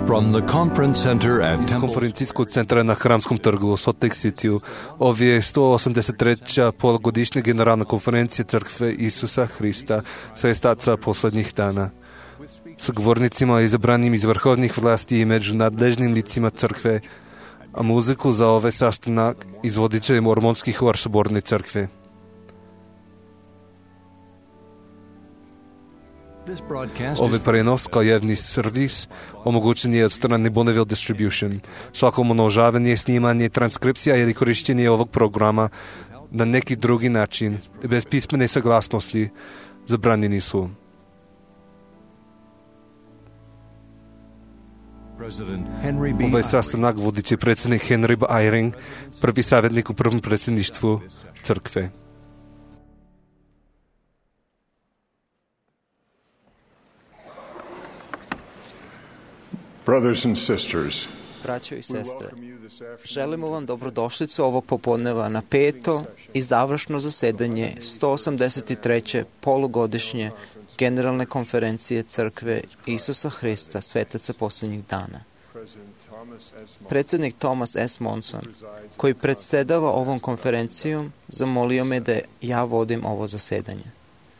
From the conference center at Из Temple конференцийского центъра на Храмском търгово, Солт-Лейк Сити, овие 183-ча полугодишна генерална конференция Църква Исуса Христа се стаца последних дана. Съговорницima, избраним из върховних власти и между надлежним лицима църкве, а музику за ове састанак изводича мормонски хор съборни църкве. Ove prenos kao javni servis omogućen je od strane Bonneville Distribution. Svako umnožavanje, snimanje, transkripcija ili korištenje ovog programa na neki drugi način, bez pismene saglasnosti, zabranjeni su. Ovaj sastanak vodiće predsjednik Henry B. Eyring, prvi savjetnik u prvom predsjedništvu crkve. Brothers and sisters, Braćo i sestre, želimo vam dobrodošlicu ovog popodneva na peto i završno zasedanje 183. polugodišnje Generalne konferencije Crkve Isusa Hrista, svetaca posljednjih dana. Predsjednik Thomas S. Monson, koji predsedava ovom konferencijom, zamolio me da ja vodim ovo zasedanje.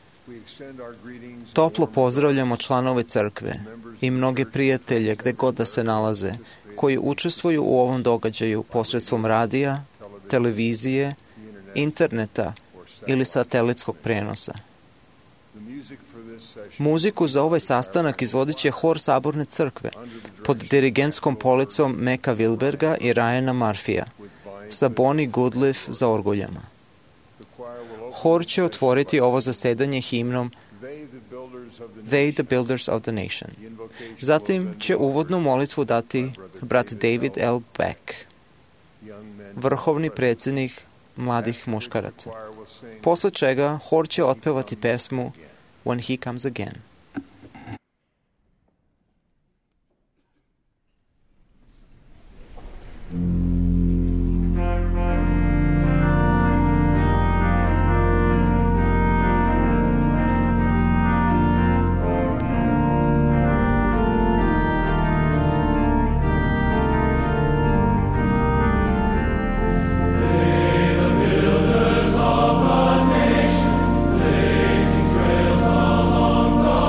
Toplo pozdravljamo članove crkve i mnoge prijatelje gde god da se nalaze, koji učestvuju u ovom događaju posredstvom radija, televizije, interneta ili satelitskog prenosa. Muziku za ovaj sastanak izvodit će hor Saborne crkve pod dirigentskom policom Meka Wilberga i Ryana Murphyja sa Bonnie Goodliff za orguljama. Hor će otvoriti ovo zasedanje himnom They the Builders of the Nation. Zatim će uvodnu molitvu dati brat David L. Beck, vrhovni predsjednik mladih muškaraca. Posle čega hor će otpevati pesmu When He Comes Again. Trails along the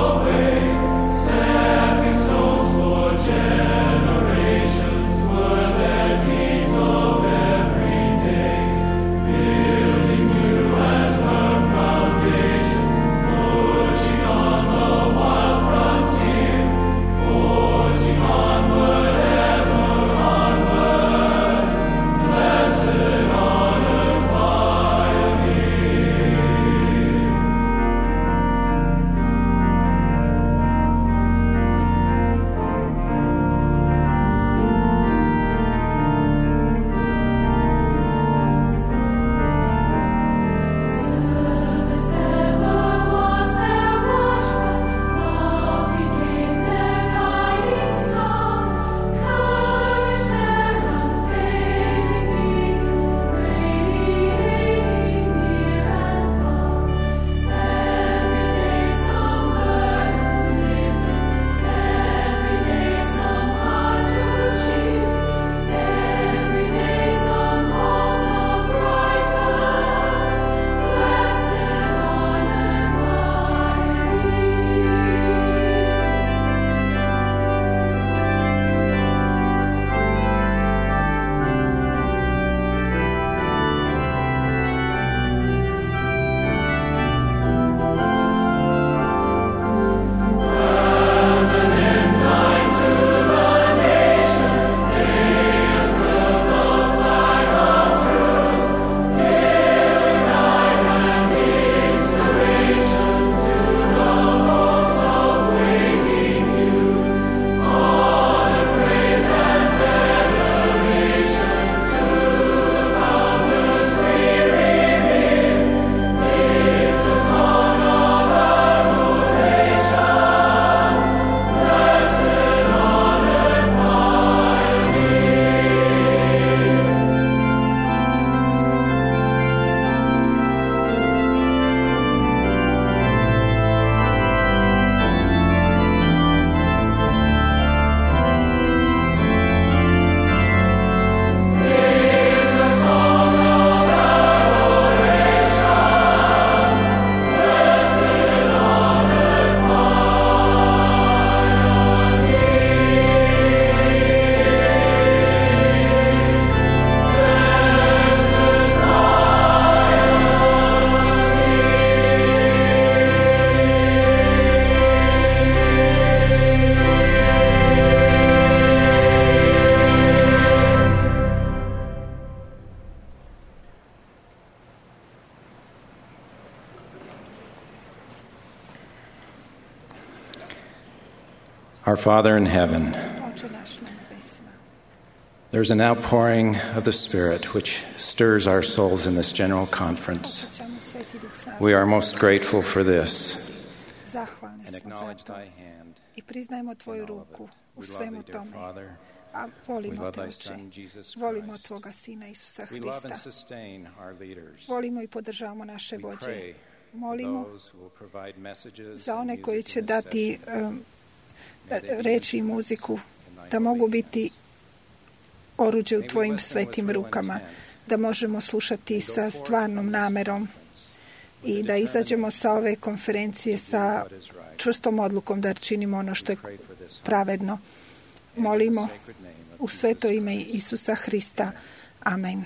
Our Father in heaven, Oče naš na nebesima. there's an outpouring of the Spirit which stirs our souls in this general conference. Osjećamo Sveti Duh snažno. We are most grateful for this Zahvalni and smo za acknowledge to thy hand. i priznajemo Tvoju in all of ruku it. u We love svemu thee, dear tome. Father. A We volimo love Te, thy Oče. Son, Jesus Volimo Christ. Tvoga Sina Isusa We love and Hrista. sustain our leaders. Volimo i podržavamo naše We vođe. pray for Molimo those who will provide messages za and one music koji in će this dati session. May they be reči i instruments muziku, in thy da holy mogu biti hands. oruđe u May we Tvojim listen with svetim real rukama, intent. da možemo slušati And go sa forth stvarnom from this namerom conference i with da the izađemo sa ove konferencije sa what is right. čvrstom odlukom da činimo ono što je We pray for this pravedno. and in the Molimo sacred name of u sveto Jesus ime Christ. Isusa Hrista. Amen.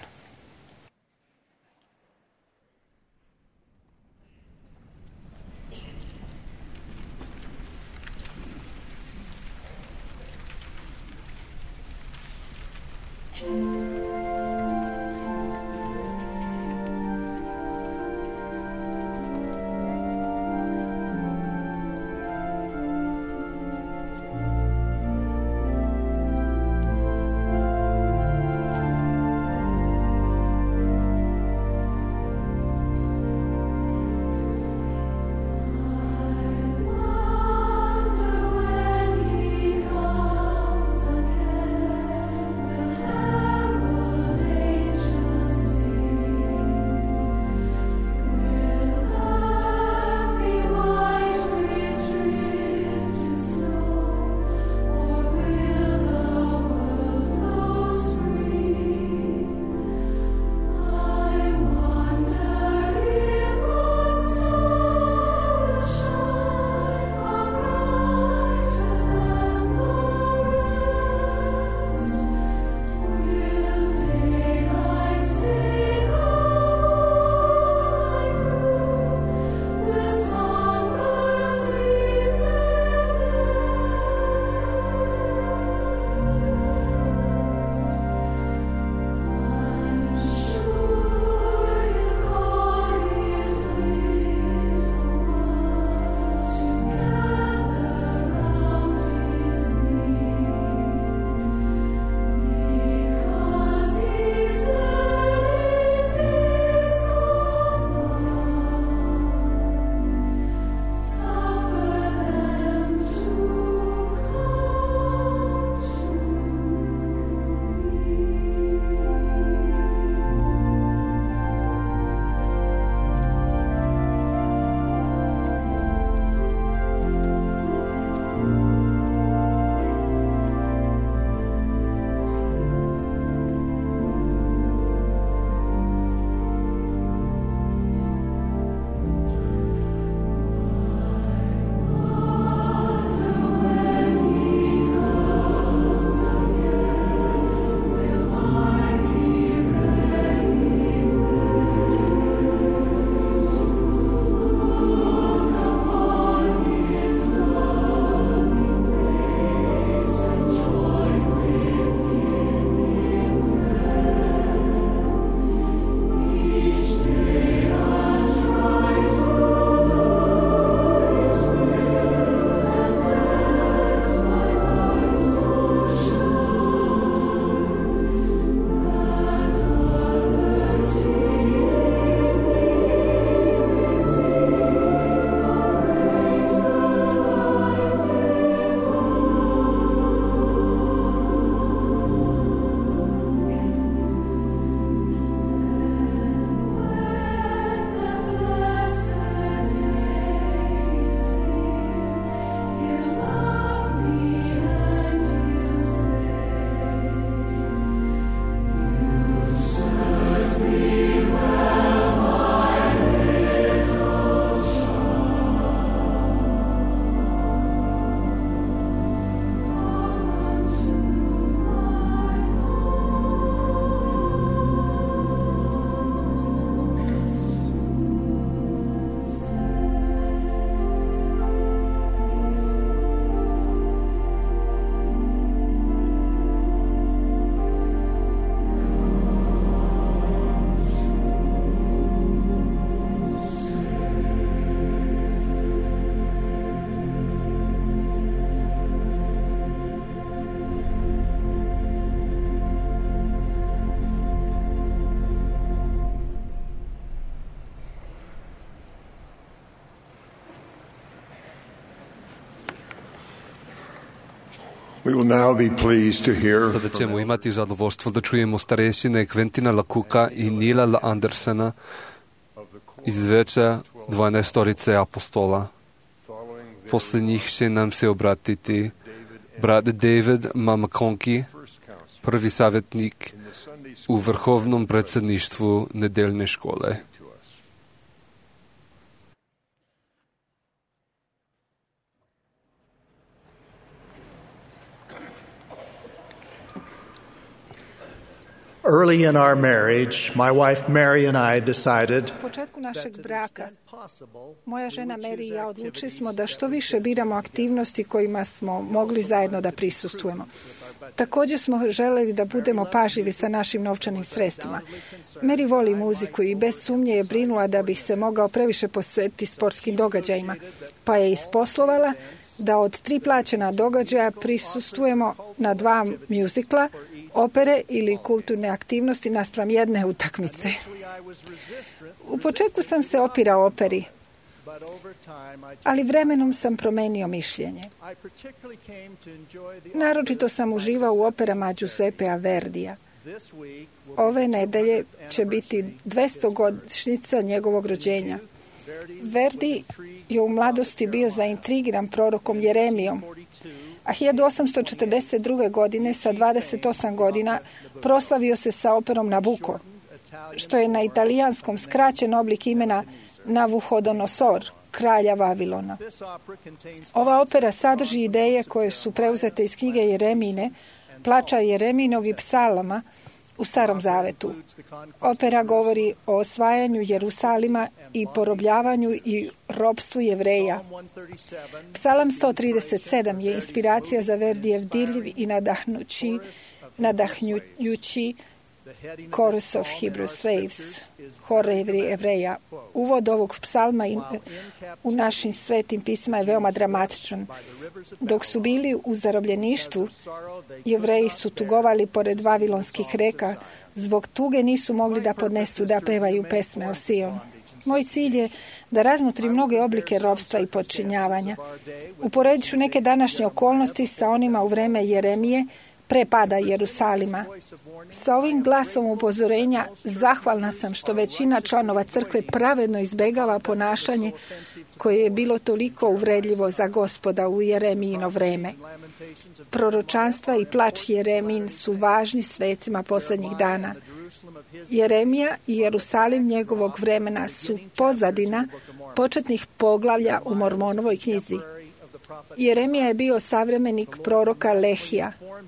Wonder when he comes again, will We will now be pleased to hear Sada ćemo imati zadovoljstvo da čujemo starešine Quentina LaCooka i Nila L. Andersona iz veća 12 apostola. Posle njih će nam se obratiti brat David McConkie, prvi savjetnik u vrhovnom predsjedništvu nedeljne škole. Early in our marriage, my wife Mary and I decided U početku našeg braka, moja žena Mary i ja odlučili smo da što više biramo aktivnosti kojima smo mogli zajedno da prisustvujemo. Također smo želeli da budemo pažljivi sa našim novčanim sredstvima. Mary voli muziku i bez sumnje je brinula da bih se mogao previše posvetiti sportskim događajima, pa je isposlovala da od 3 plaćena događaja prisustvujemo na 2 mjuzikla, opere ili kulturne aktivnosti naspram jedne utakmice. U početku sam se opirao operi, ali vremenom sam promenio mišljenje. Naročito sam uživao u operama Giuseppea Verdija. Ove nedelje će biti 200-godišnjica njegovog rođenja. Verdi je u mladosti bio zaintrigiran prorokom Jeremijom, a 1842. godine sa 28 godina proslavio se sa operom Nabucco, što je na italijanskom skraćen oblik imena Navuhodonosor, kralja Vavilona. Ova opera sadrži ideje koje su preuzete iz knjige Jeremine, plača Jereminog i psalama u Starom Zavetu. Opera govori o osvajanju Jerusalima i porobljavanju i ropstvu Jevreja. Psalam 137 je inspiracija za Verdijev dirljiv i nadahnjući Chorus of Hebrew Slaves, hor Jevreja. Uvod ovog psalma u našim svetim pismima je veoma dramatičan. Dok su bili u zarobljeništvu, Jevreji su tugovali pored vavilonskih reka, zbog tuge nisu mogli da podnesu da pevaju pesme o Sionu. Moj cilj je da razmotrim mnoge oblike ropstva i podčinjavanja. Uporedit ću neke današnje okolnosti sa onima u vreme Jeremije, pre pada Jerusalima. Sa ovim glasom upozorenja zahvalna sam što većina članova crkve pravedno izbegava ponašanje koje je bilo toliko uvredljivo za Gospoda u Jeremijino vreme. Proročanstva i plač Jeremin su važni svecima posljednjih dana. Jeremija i Jerusalim njegovog vremena su pozadina početnih poglavlja u Mormonovoj knjizi. Jeremija je bio savremenik proroka Lehija.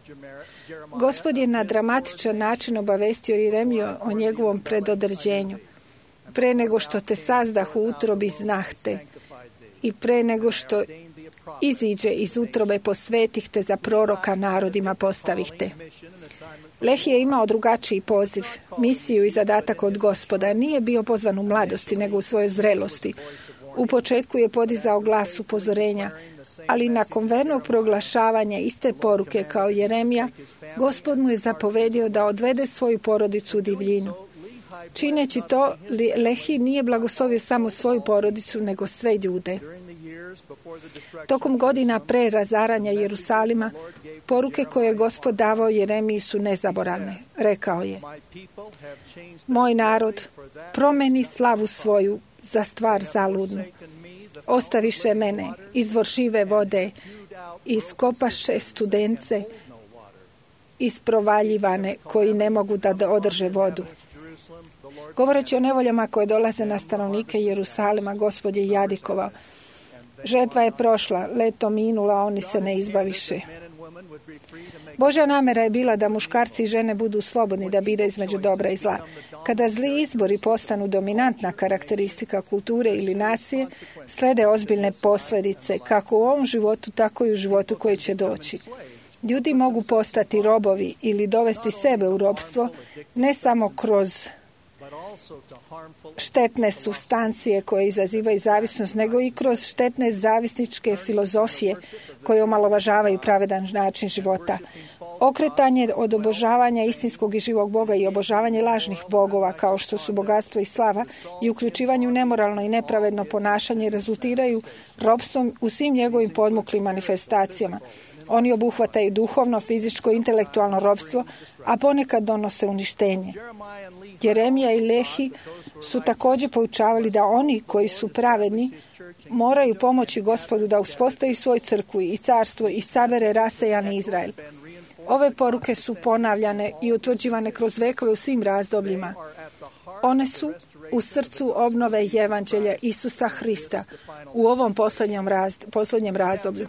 Gospod je na dramatičan način obavestio Jeremiju o njegovom predodređenju. Pre nego što te sazdah u utrobi znahte i pre nego što iziđe iz utrobe posvetih te za proroka narodima postavih te. Lehija je imao drugačiji poziv, misiju i zadatak od Gospoda. Nije bio pozvan u mladosti, nego u svojoj zrelosti. U početku je podizao glas upozorenja, ali nakon vernog proglašavanja iste poruke kao Jeremija, Gospod mu je zapovedio da odvede svoju porodicu u divljinu. Čineći to, Lehi nije blagoslovio samo svoju porodicu, nego sve ljude. Tokom godina pre razaranja Jerusalima, poruke koje je Gospod davao Jeremiji su nezaboravne. Rekao je: moj narod promeni slavu svoju za stvar zaludnu. Ostaviše mene izvor žive vode, iskopaše studence isprovaljivane koji ne mogu da održe vodu. Govoreći o nevoljama koje dolaze na stanovnike Jerusalima, Gospod je jadikovao: žetva je prošla, leto minulo, a oni se ne izbaviše. Božja namera je bila da muškarci i žene budu slobodni da bira između dobra i zla. Kada zli izbori postanu dominantna karakteristika kulture ili nacije, slede ozbiljne posljedice, kako u ovom životu, tako i u životu koji će doći. Ljudi mogu postati robovi ili dovesti sebe u robstvo, ne samo kroz štetne supstancije koje izazivaju zavisnost, nego i kroz štetne zavisničke filozofije koje omalovažavaju pravedan način života. Okretanje od obožavanja istinskog i živog Boga i obožavanje lažnih bogova kao što su bogatstvo i slava i uključivanje u nemoralno i nepravedno ponašanje rezultiraju ropstvom u svim njegovim podmuklim manifestacijama. Oni obuhvataju duhovno, fizičko i intelektualno ropstvo, a ponekad donose uništenje. Jeremija i Lehi su također poučavali da oni koji su pravedni moraju pomoći Gospodu da uspostavi svoju crkvu i carstvo i sabere rasejani Izrael. Ove poruke su ponavljane i utvrđivane kroz vekove u svim razdobljima. One su u srcu obnove evanđelja Isusa Hrista u ovom posljednjem razdoblju.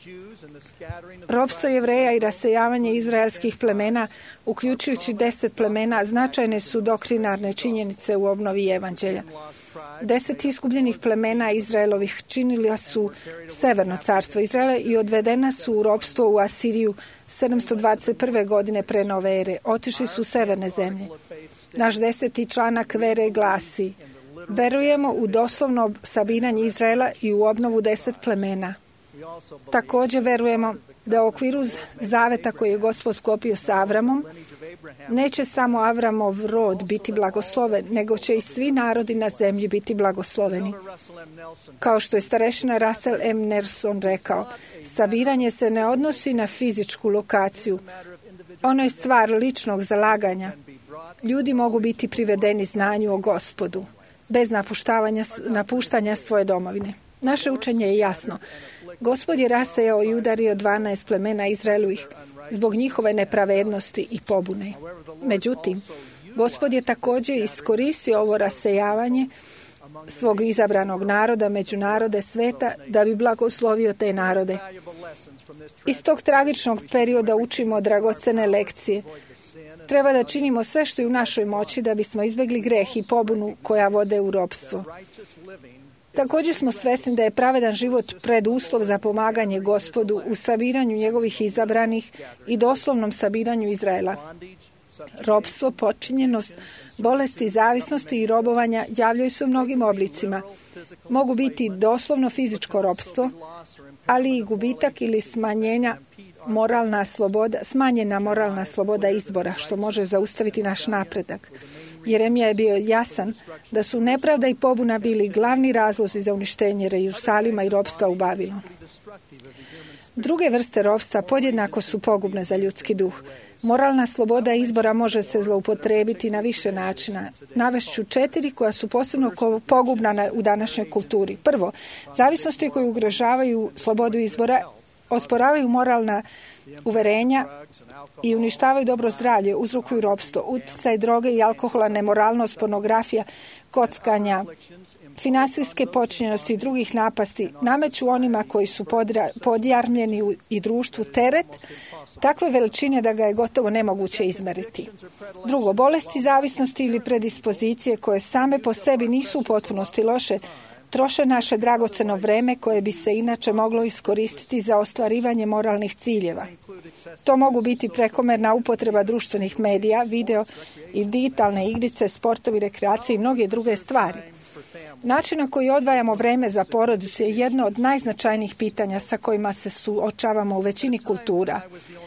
Ropstvo Jevreja i rasejavanje izraelskih plemena, uključujući 10 plemena, značajne su doktrinarne činjenice u obnovi evanđelja. 10 izgubljenih plemena Izraelovih činila su severno carstvo Izraela i odvedena su u ropstvo u Asiriju 721. godine pre nove ere. Otišli su u severne zemlje. Naš 10. članak vere glasi: verujemo u doslovno sabiranje Izraela i u obnovu 10 plemena. Također verujemo da u okviru zaveta koji je Gospod sklopio sa Avramom, neće samo Avramov rod biti blagosloven, nego će i svi narodi na zemlji biti blagosloveni. Kao što je starešina Russell M. Nelson rekao, sabiranje se ne odnosi na fizičku lokaciju. Ono je stvar ličnog zalaganja. Ljudi mogu biti privedeni znanju o Gospodu, bez napuštanja svoje domovine. Naše učenje je jasno. Gospod je rasejao i udario 12 plemena Izraelovih zbog njihove nepravednosti i pobune. Međutim, Gospod je također iskoristio ovo rasejavanje svog izabranog naroda među narode sveta da bi blagoslovio te narode. Iz tog tragičnog perioda učimo dragocene lekcije. Treba da činimo sve što je u našoj moći da bismo izbjegli greh i pobunu koja vode u ropstvo. Također smo svjesni da je pravedan život preduslov za pomaganje Gospodu u sabiranju njegovih izabranih i doslovnom sabiranju Izraela. Ropstvo, počinjenost, bolesti, zavisnosti i robovanja javljaju se u mnogim oblicima. Mogu biti doslovno fizičko ropstvo, ali i gubitak ili smanjena moralna sloboda izbora, što može zaustaviti naš napredak. Jeremija je bio jasan da su nepravda i pobuna bili glavni razlozi za uništenje Jerusalima i ropstva u Babilonu. Druge vrste ropstva podjednako su pogubne za ljudski duh. Moralna sloboda izbora može se zloupotrijebiti na više načina. Navešću 4 koja su posebno pogubna u današnjoj kulturi. Prvo, zavisnosti koje ugrožavaju slobodu izbora, osporavaju moralna uverenja i uništavaju dobro zdravlje, uzrokuju ropstvo, utjecaj droge i alkohola, nemoralnost, pornografija, kockanja, financijske počinjenosti i drugih napasti nameću onima koji su podjarmljeni i društvu teret takve veličine da ga je gotovo nemoguće izmeriti. Drugo, bolesti, zavisnosti ili predispozicije koje same po sebi nisu u potpunosti loše, troše naše dragoceno vreme koje bi se inače moglo iskoristiti za ostvarivanje moralnih ciljeva. To mogu biti prekomerna upotreba društvenih medija, video i digitalne igrice, sportovi, rekreacije i mnoge druge stvari. Način na koji odvajamo vreme za porodicu je jedno od najznačajnijih pitanja sa kojima se suočavamo u većini kultura.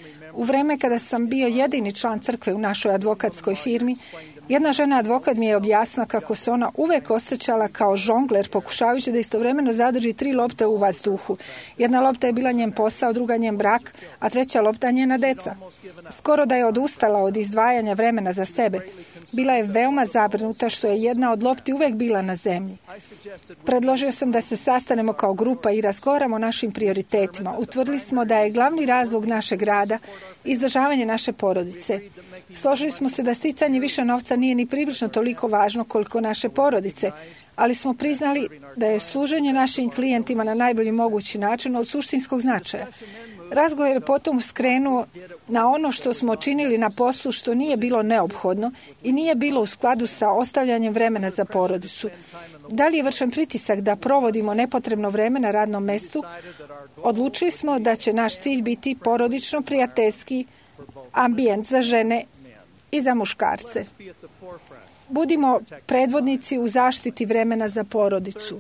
U vreme kada sam bio jedini član crkve u našoj advokatskoj firmi, jedna žena advokat mi je objasnila kako se ona uvek osjećala kao žongler pokušavajući da istovremeno zadrži 3 lopte u vazduhu. Jedna lopta je bila njen posao, druga njen brak, a treća lopta njena deca. Skoro da je odustala od izdvajanja vremena za sebe. Bila je veoma zabrinuta što je jedna od lopti uvek bila na zemlji. Predložio sam da se sastanemo kao grupa i razgovaramo o našim prioritetima. Utvrdili smo da je glavni razlog našeg rada izdržavanje naše porodice. Složili smo se da sticanje više novca nije ni približno toliko važno koliko naše porodice, ali smo priznali da je služenje našim klijentima na najbolji mogući način od suštinskog značaja. Razgovor je potom skrenuo na ono što smo činili na poslu što nije bilo neophodno i nije bilo u skladu sa ostavljanjem vremena za porodicu. Da li je vršen pritisak da provodimo nepotrebno vreme na radnom mestu? Odlučili smo da će naš cilj biti porodično prijateljski ambijent za žene i za muškarce. Budimo predvodnici u zaštiti vremena za porodicu.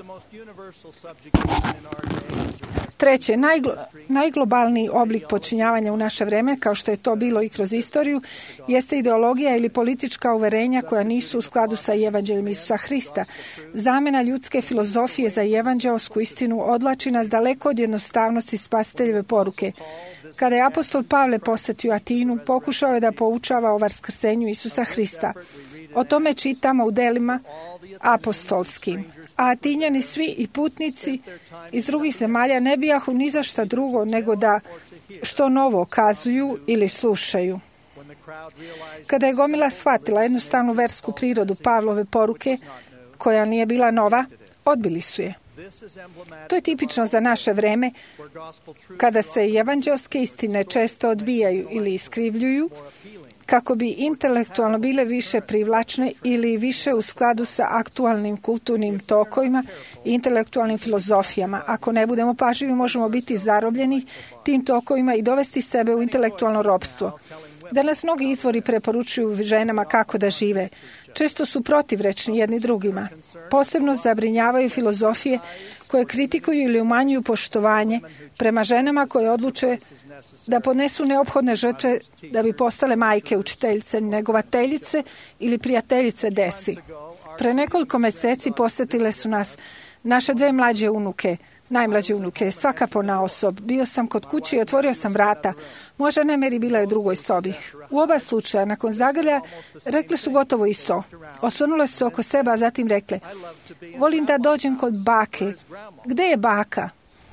Treće, najglobalniji oblik počinjavanja u naše vreme, kao što je to bilo i kroz istoriju, jeste ideologija ili politička uverenja koja nisu u skladu sa evanđeljem Isusa Hrista. Zamjena ljudske filozofije za evanđeosku istinu odvlači nas daleko od jednostavnosti spasiteljeve poruke. Kada je apostol Pavle posjetio Atinu, pokušao je da poučava o vaskrsenju Isusa Hrista. O tome čitamo u delima apostolskim. A Atinjani svi i putnici iz drugih zemalja ne bijahu ni za šta drugo nego da što novo kazuju ili slušaju. Kada je gomila shvatila jednostavnu versku prirodu Pavlove poruke, koja nije bila nova, odbili su je. To je tipično za naše vreme, kada se evanđelske istine često odbijaju ili iskrivljuju, kako bi intelektualno bile više privlačne ili više u skladu sa aktualnim kulturnim tokovima i intelektualnim filozofijama. Ako ne budemo pažljivi, možemo biti zarobljeni tim tokovima i dovesti sebe u intelektualno ropstvo. Danas mnogi izvori preporučuju ženama kako da žive. Često su protivrečni jedni drugima. Posebno zabrinjavaju filozofije koje kritikuju ili umanjuju poštovanje prema ženama koje odluče da podnesu neophodne žrtve da bi postale majke, učiteljice, negovateljice ili prijateljice desi. Pre nekoliko meseci posjetile su nas naše dve mlađe unuke, najmlađe unuke, svaka ponaosob. Bio sam kod kuće i otvorio sam vrata. Moja žena Mary bila je u drugoj sobi. U oba slučaja, nakon zagrlja, rekli su gotovo isto. Osvrnule su se oko sebe, a zatim rekle: volim da dođem kod bake. Gde je baka?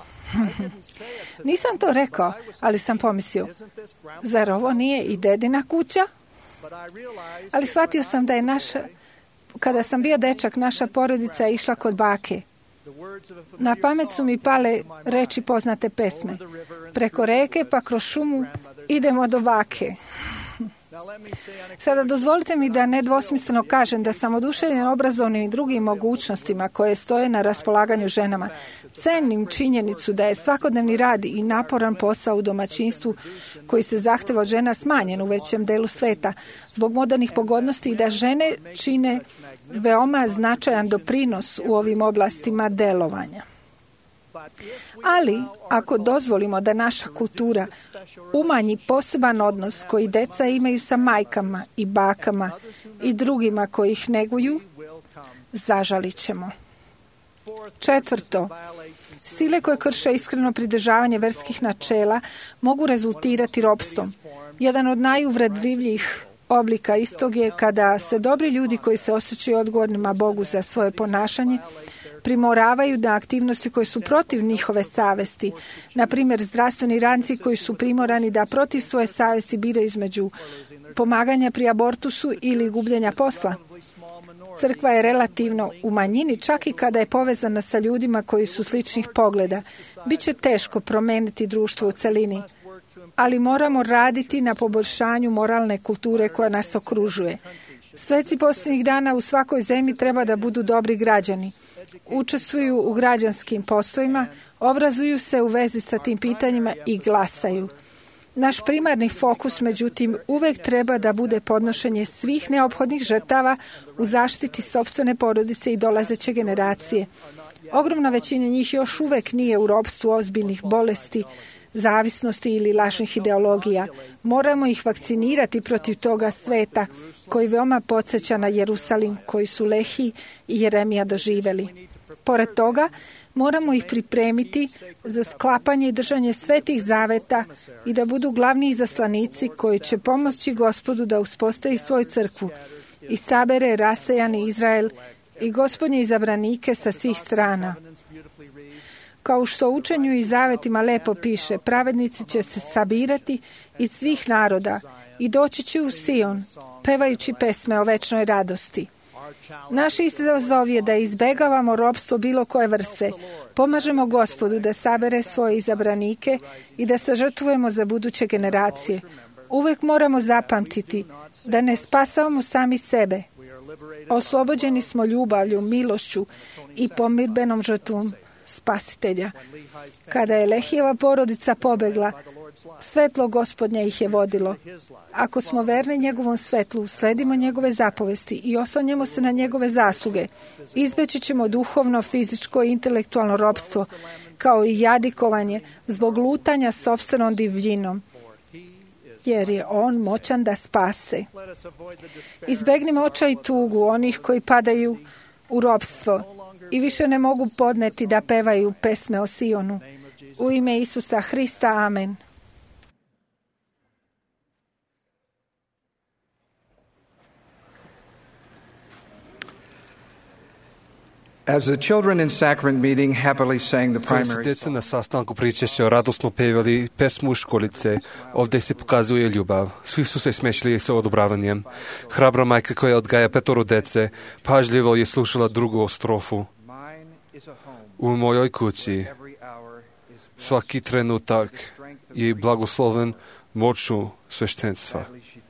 Nisam to rekao, ali sam pomislio, zar ovo nije i dedina kuća? Ali shvatio sam da je kada sam bio dečak, naša porodica je išla kod bake. Na pamet su mi pale reči poznate pesme. Preko reke pa kroz šumu idemo do bake. Sada dozvolite mi da nedvosmisleno kažem da sam oduševljen obrazovnim i drugim mogućnostima koje stoje na raspolaganju ženama. Cenim činjenicu da je svakodnevni rad i naporan posao u domaćinstvu koji se zahteva od žena smanjen u većem delu sveta zbog modernih pogodnosti i da žene čine veoma značajan doprinos u ovim oblastima delovanja. Ali, ako dozvolimo da naša kultura umanji poseban odnos koji deca imaju sa majkama i bakama i drugima koji ih neguju, zažalit ćemo. Četvrto, sile koje krše iskreno pridržavanje verskih načela mogu rezultirati ropstvom. Jedan od najuvredljivijih oblika istog je kada se dobri ljudi koji se osjećaju odgovornima Bogu za svoje ponašanje primoravaju da aktivnosti koje su protiv njihove savesti, na primjer zdravstveni radnici koji su primorani da protiv svoje savesti biraju između pomaganja pri abortusu ili gubljenja posla. Crkva je relativno u manjini, čak i kada je povezana sa ljudima koji su sličnih pogleda. Biće teško promeniti društvo u celini, ali moramo raditi na poboljšanju moralne kulture koja nas okružuje. Sveci posljednjih dana u svakoj zemlji treba da budu dobri građani. Učestvuju u građanskim poslovima, obrazuju se u vezi sa tim pitanjima i glasaju. Naš primarni fokus, međutim, uvek treba da bude podnošenje svih neophodnih žrtava u zaštiti sopstvene porodice i dolazeće generacije. Ogromna većina njih još uvek nije u ropstvu ozbiljnih bolesti, zavisnosti ili lažnih ideologija. Moramo ih vakcinirati protiv toga sveta koji veoma podsjeća na Jerusalim, koji su Lehi i Jeremija doživeli. Pored toga, moramo ih pripremiti za sklapanje i držanje svetih zaveta i da budu glavni izaslanici koji će pomoći Gospodu da uspostavi svoju crkvu i sabere rasejani Izrael i Gospodnje izabranike sa svih strana. Kao što u učenju i zavetima lepo piše, pravednici će se sabirati iz svih naroda i doći će u Sion, pevajući pesme o večnoj radosti. Naš izazov je da izbegavamo ropstvo bilo koje vrste, pomažemo Gospodu da sabere svoje izabranike i da se žrtvujemo za buduće generacije. Uvek moramo zapamtiti da ne spasavamo sami sebe. Oslobođeni smo ljubavlju, milošću i pomirbenom žrtvom Spasitelja. Kada je Lehijeva porodica pobegla, Svetlo Gospodnja ih je vodilo. Ako smo verni njegovom svetlu, sledimo njegove zapovesti i oslanjamo se na njegove zasluge, izbeći ćemo duhovno, fizičko i intelektualno ropstvo, kao i jadikovanje zbog lutanja sopstvenom divljinom, jer je on moćan da spase. Izbegnimo očaj i tugu onih koji padaju u ropstvo i više ne mogu podneti da pevaju pesme o Sionu. U ime Isusa Hrista, amen. As the children in sacrament meeting happily sang the Kada su primary djeca na sastanku pričešća radosno pevali pesmu školice, ovdje se pokazuje ljubav. Svi su se smešili sa odobravanjem. Hrabra majka koja odgaja 5 dece, pažljivo je slušala drugu strofu. U mojoj kući svaki trenutak je blagosloven moću sveštenstva.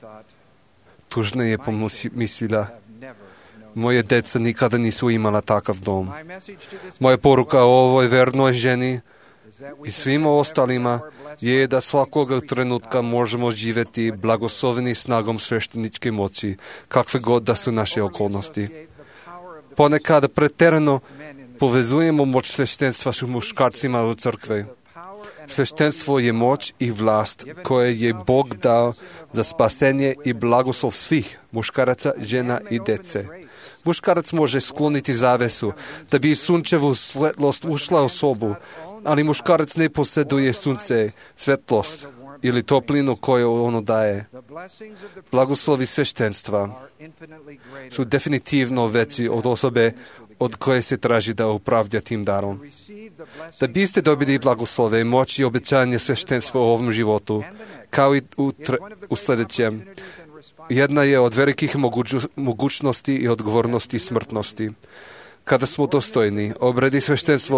Tužno je pomislila, moje deca nikada nisu imala takav dom. Moja poruka o ovoj vernoj ženi i svima ostalima je da svakoga trenutka možemo živjeti blagosloveni snagom svešteničke moći, kakve god da su naše okolnosti. Ponekad pretjerano povezujemo moć sveštenstva s muškarcima u crkvi. Sveštenstvo je moć i vlast koje je Bog dao za spasenje i blagoslov svih muškaraca, žena i dece. Muškarac može skloniti zavesu da bi sunčevu svetlost ušla u sobu, ali muškarac ne posjeduje sunce, svetlost ili toplinu koju ono daje. Blagoslovi sveštenstva su definitivno veći od osobe od koje se traži da upravlja tim darom. Da biste dobili blagoslove, moć i obećanje sveštenstva u ovom životu, kao i u sljedećem, jedna je od velikih mogućnosti i odgovornosti smrtnosti. Kada smo dostojni, obredi sveštenstva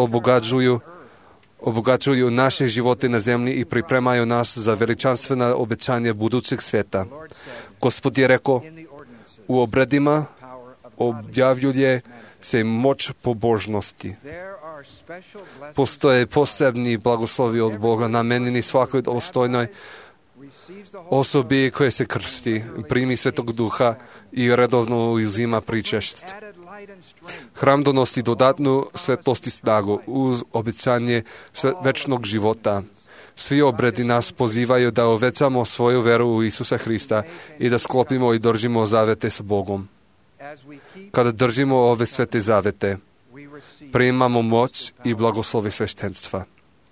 obogaćuju naše živote na zemlji i pripremaju nas za veličanstvena obećanja budućeg sveta. Gospod je rekao, u obredima objavljuje se moć pobožnosti. Postoje posebni blagoslovi od Boga namenjeni svakoj dostojnoj osobi koja se krsti, primi Svetog Duha i redovno uzima pričešće. Hram donosi dodatnu svetlost i snagu uz obećanje večnog života. Svi obredi nas pozivaju da uvećamo svoju veru u Isusa Hrista i da sklopimo i držimo zavete s Bogom. Kada držimo ove svete zavete, primamo moć i blagoslove sveštenstva.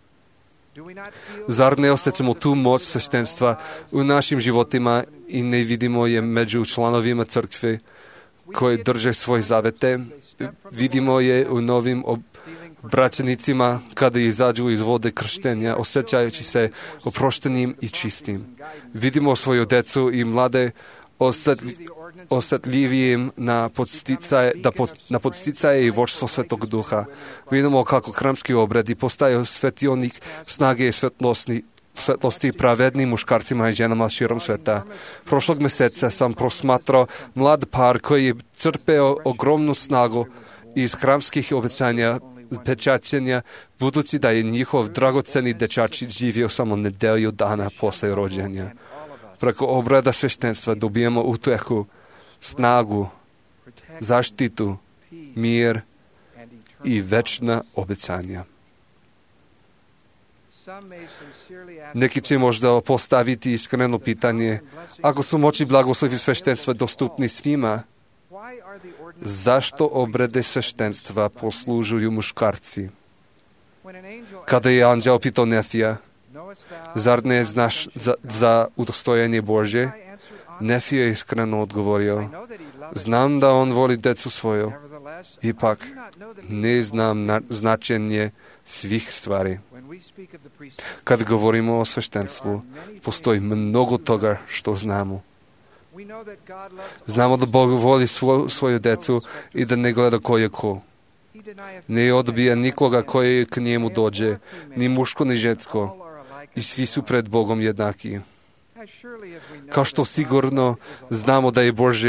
Zar ne osjećamo tu moć sveštenstva u našim životima i ne vidimo je među članovima crkve koji drže svoje zavete? Vidimo je u novim braćenicima kada izađu iz vode krštenja, osjećajući se oproštenim i čistim. Vidimo svoju decu i mlade osjetljivijim na podsticaje i vodstvo Svetog Duha. Vidimo kako hramski obredi postaju svetionik snage i svetlosti pravednim muškarcima i ženama širom sveta. Prošlog mjeseca sam prosmatrao mlad par koji je crpeo ogromnu snagu iz hramskih obećanja pečaćenja, budući da je njihov dragoceni dečačić živio samo nedelju dana posle rođenja. Preko obreda sveštenstva dobijemo utehu, snagu, zaštitu, mir i večna obećanja. Neki će možda postaviti iskreno pitanje, ako su moći blagoslovi sveštenstva dostupni svima, zašto obrede sveštenstva poslužuju muškarci? Kada je anđeo pitao Nefija, zar ne znaš za udostojanje Božje? Nefija je iskreno odgovorio, znam da on voli decu svoju, ipak ne znam značenje svih stvari. Kad govorimo o sveštenstvu, postoji mnogo toga što znamo. Znamo da Bog voli svoju decu i da ne gleda ko je ko. Ne odbija nikoga koji k njemu dođe, ni muško ni žensko, i svi su pred Bogom jednaki. Kao što sigurno znamo da je Božja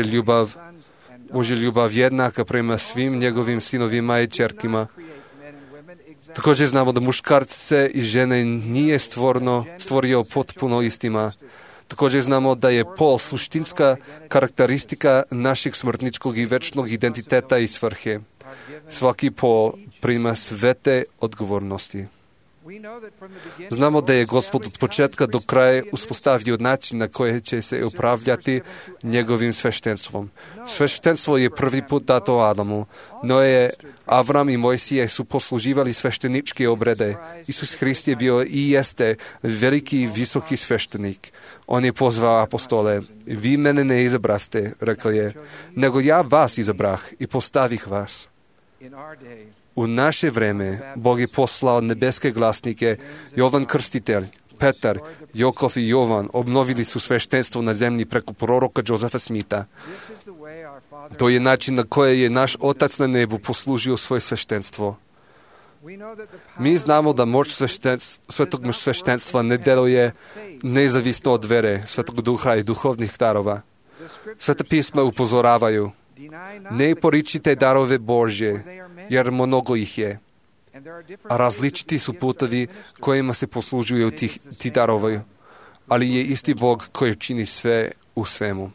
ljubav jednaka prema svim njegovim sinovima i ćerkima, Također znamo da muškarce i žene nije stvorio potpuno istima. Također znamo da je pol suštinska karakteristika našeg smrtničkog i večnog identiteta i svrhe. Svaki pol prima sve te odgovornosti. Znamo da je Gospod od početka do kraja uspostavio način na koji će se upravljati njegovim sveštenstvom. Sveštenstvo je prvi put dato Adamu, no je Avram i Mojsije su posluživali svešteničke obrede. Isus Hrist je bio i jeste veliki visoki sveštenik. On je pozvao apostole, vi mene ne izabraste, rekao je, nego ja vas izabrah i postavih vas. U naše vreme Bog je poslao nebeske glasnike, Jovan Krstitelj, Petar, Jokov i Jovan obnovili su sveštenstvo na zemlji preko proroka Josefa Smitha. To je način na koji je naš Otac na nebu poslužio svoje sveštenstvo. Mi znamo da moć svetog sveštenstva ne deluje nezavisno od vere, Svetog Duha i duhovnih darova. Sveta pisma upozoravaju, ne poričite darove Božje, jer mnogo ih je. A različiti su putovi kojima se poslužuju ti darovi, ali je isti Bog koji čini sve u svemu.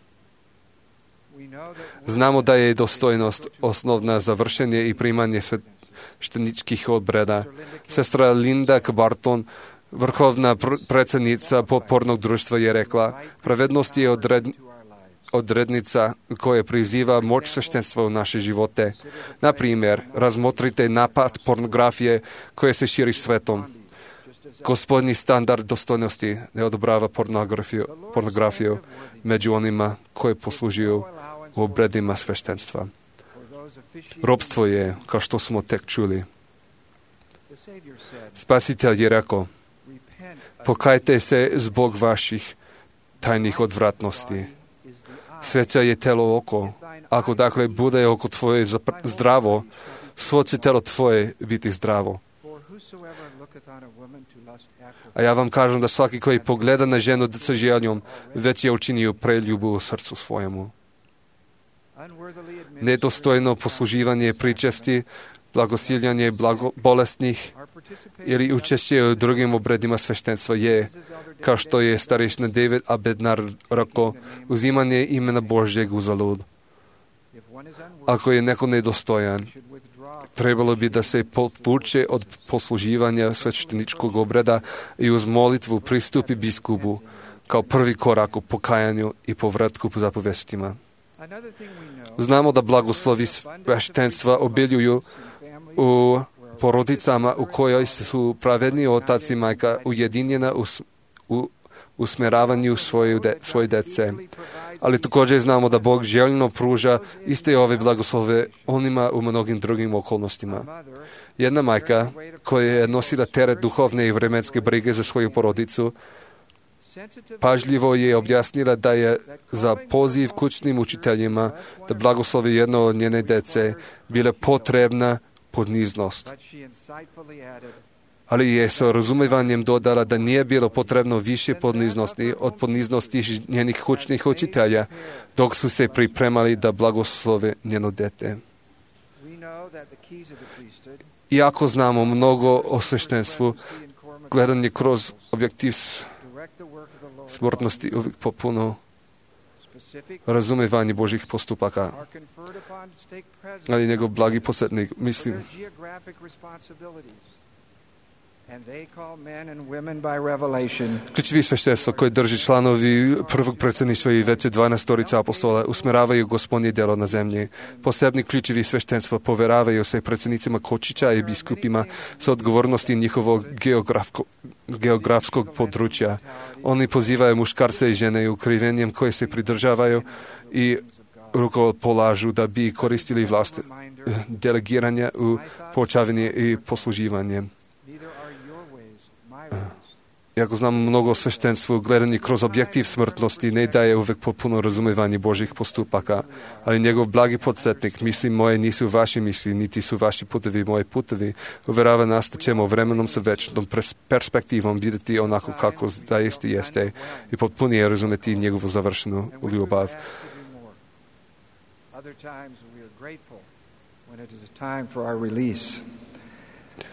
Znamo da je dostojnost osnovna za vršenje i primanje svešteničkih obreda. Sestra Linda Barton, vrhovna predsjednica Popornog društva, je rekla, pravednost je odrednica koja priziva moć sveštenstva u naše živote. Na primjer, razmotrite napad pornografije koje se širi svetom. Gospodnji standard dostojnosti ne odobrava pornografiju među onima koji poslužuju u obredima sveštenstva. Robstvo je, kao što smo tek čuli. Spasitelj je rekao, pokajte se zbog vaših tajnih odvratnosti. Sveća je telo oko. Ako dakle bude oko tvoje zdravo, svo će telo tvoje biti zdravo. A ja vam kažem da svaki koji pogleda na ženu sa željom, već je učinio preljubu u srcu svojemu. Nedostojno posluživanje pričesti, blagosiljanje bolesnih ili učešće u drugim obredima sveštenstva je, kao što je starešina David Abednar rekao, uzimanje imena Božjeg uzalud. Ako je neko nedostojan, trebalo bi da se povuče od posluživanja svešteničkog obreda i uz molitvu pristupi biskupu kao prvi korak u pokajanju i povratku po zapovestima. Znamo da blagoslovi sveštenstva obiljuju u porodicama u kojoj su pravedni otac i majka ujedinjena u usmjeravanju svoje dece. Ali također znamo da Bog željno pruža iste ove blagoslove onima u mnogim drugim okolnostima. Jedna majka koja je nosila teret duhovne i vremenske brige za svoju porodicu, pažljivo je objasnila da je za poziv kućnim učiteljima da blagoslovi jedno od njene dece bila potrebna poniznost. Ali je sa razumivanjem dodala da nije bilo potrebno više poniznosti od poniznosti njenih kućnih učitelja, dok su se pripremali da blagoslove njeno dete. Iako znamo mnogo o sveštenstvu, gledanje kroz objektiv smrtnosti uvijek popuno razumevanje Božih postupaka. Ali njegov blagi posjetnik, mislim, ključevi sveštenstva koje drži članovi prvog predsjedništva i veće 12 apostola usmjeravaju Gospodnje djelo na zemlji. Posebni ključevi sveštenstva poveravaju se predsjednicima kočića i biskupima sa odgovornosti njihovog geografskog područja. Oni pozivaju muškarce i žene ukrivenjem koje se pridržavaju i rukopolažu da bi koristili vlast delegiranja u poučavanje i posluživanje. Iako znamo mnogo o sveštenstvu, gledanje kroz objektiv smrtnosti ne daje uvijek potpuno razumevanje Božih postupaka, ali njegov blagi podsjetnik, misli moje nisu vaši misli, niti su vaši putevi moji putevi, uverava nas da ćemo vremenom sa večnom perspektivom vidjeti onako kako zaista jeste i potpunije razumeti njegovu završenu ljubav.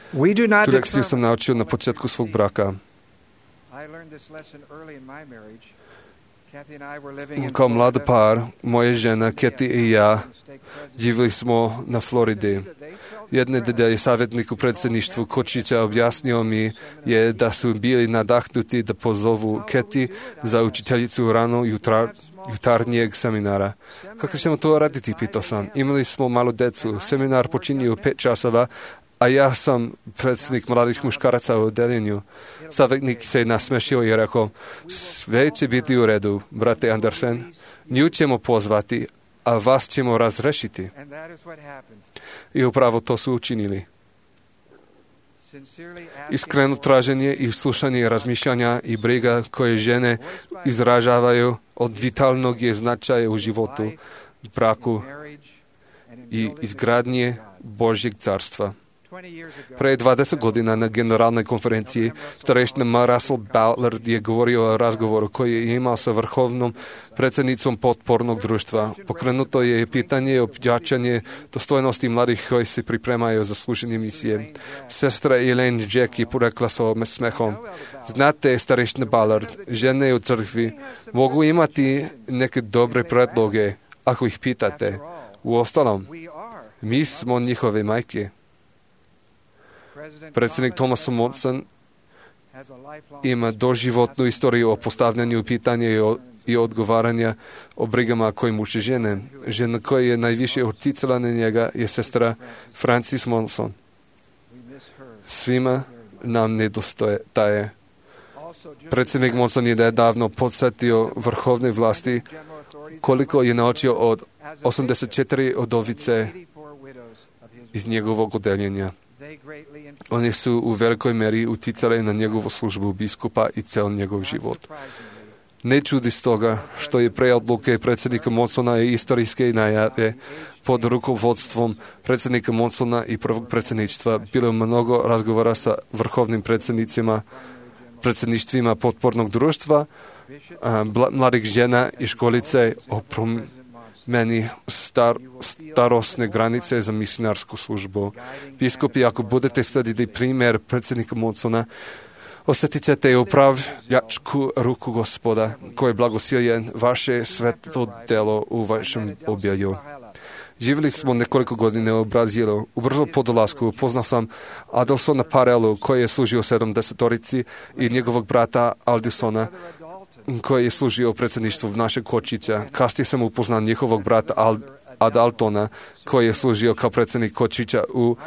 We do not Tu lekciju sam determine. naučio na početku svog braka. I learned this lesson early in my marriage. Kathy and I were living in Kao mlad Florida. par, moja žena, Kathy i ja, živjeli smo na Floridi. Jedne nedelje savjetnik u predsjedništvu Kočića objasnio mi je da su bili nadahnuti da pozovu Kathy za učiteljicu rano jutarnjeg seminara. Kako ćemo to raditi, pitao sam. Imali smo malo decu. Seminar počinje u 5 časova, a ja sam predsjednik mladih muškaraca u odeljenju. Savjetnik se nasmešio i rekao, sve će biti u redu, brate Andersen. Nju ćemo pozvati, a vas ćemo razrešiti. And that is what happened. I upravo to su učinili. Sincerely asking Iskreno traženje i slušanje razmišljanja i briga koje žene izražavaju od vitalnog je značaja u životu, braku marriage and in i building izgradnje Božjeg carstva. 20 years ago, Pre 20 godina na generalnoj konferenciji stareština Russell Ballard je govorio o razgovoru koji je imao sa vrhovnom predsjednicom potpornog društva. Pokrenuto je pitanje o jačanje dostojnosti mladih koji se pripremaju za služenje misije. Sestra Elaine Jack je porekla s ovim smehom. Znate, stareština Ballard, žene u crkvi mogu imati neke dobre predloge ako ih pitate. Uostalom, we are. mi smo njihove majke. Predsjednik Thomas Monson Has a lifelong ima doživotnu istoriju o postavljanju pitanja i odgovaranja o brigama koje muče žene. Žena koja je najviše uticala na njega je sestra Francis Monson. Svima nam nedostaje. Predsjednik Monson je nedavno podsjetio vrhovne vlasti koliko je naučio od 84 odovice iz njegovog odeljenja. Oni su u velikoj meri uticali na njegovu službu biskupa i cel njegov život. Ne čudi stoga što je pre odluke predsjednika Monsona i istorijske najave pod rukovodstvom predsjednika Monsona i prvog predsjedništva bilo mnogo razgovora sa vrhovnim predsjedništvima potpornog društva, mladih žena i školice o promjeni starosne granice za misionarsku službu. Biskupi, ako budete slediti primjer predsjednika Monsona, osjetit ćete upravljačku ruku Gospoda, koji je blagosiljen vaše svetlo delo u vašem objaju. Živjeli smo nekoliko godina u Brazilu. U brzo po dolasku upoznao sam Adelsona Parelu, koji je služio 70-torici, i njegovog brata Aldisona, koji je služio u predsjedništvu našeg Kočića. Kasnije sam upoznao njihovog brata Adaltona, koji je služio kao predsjednik Kočića u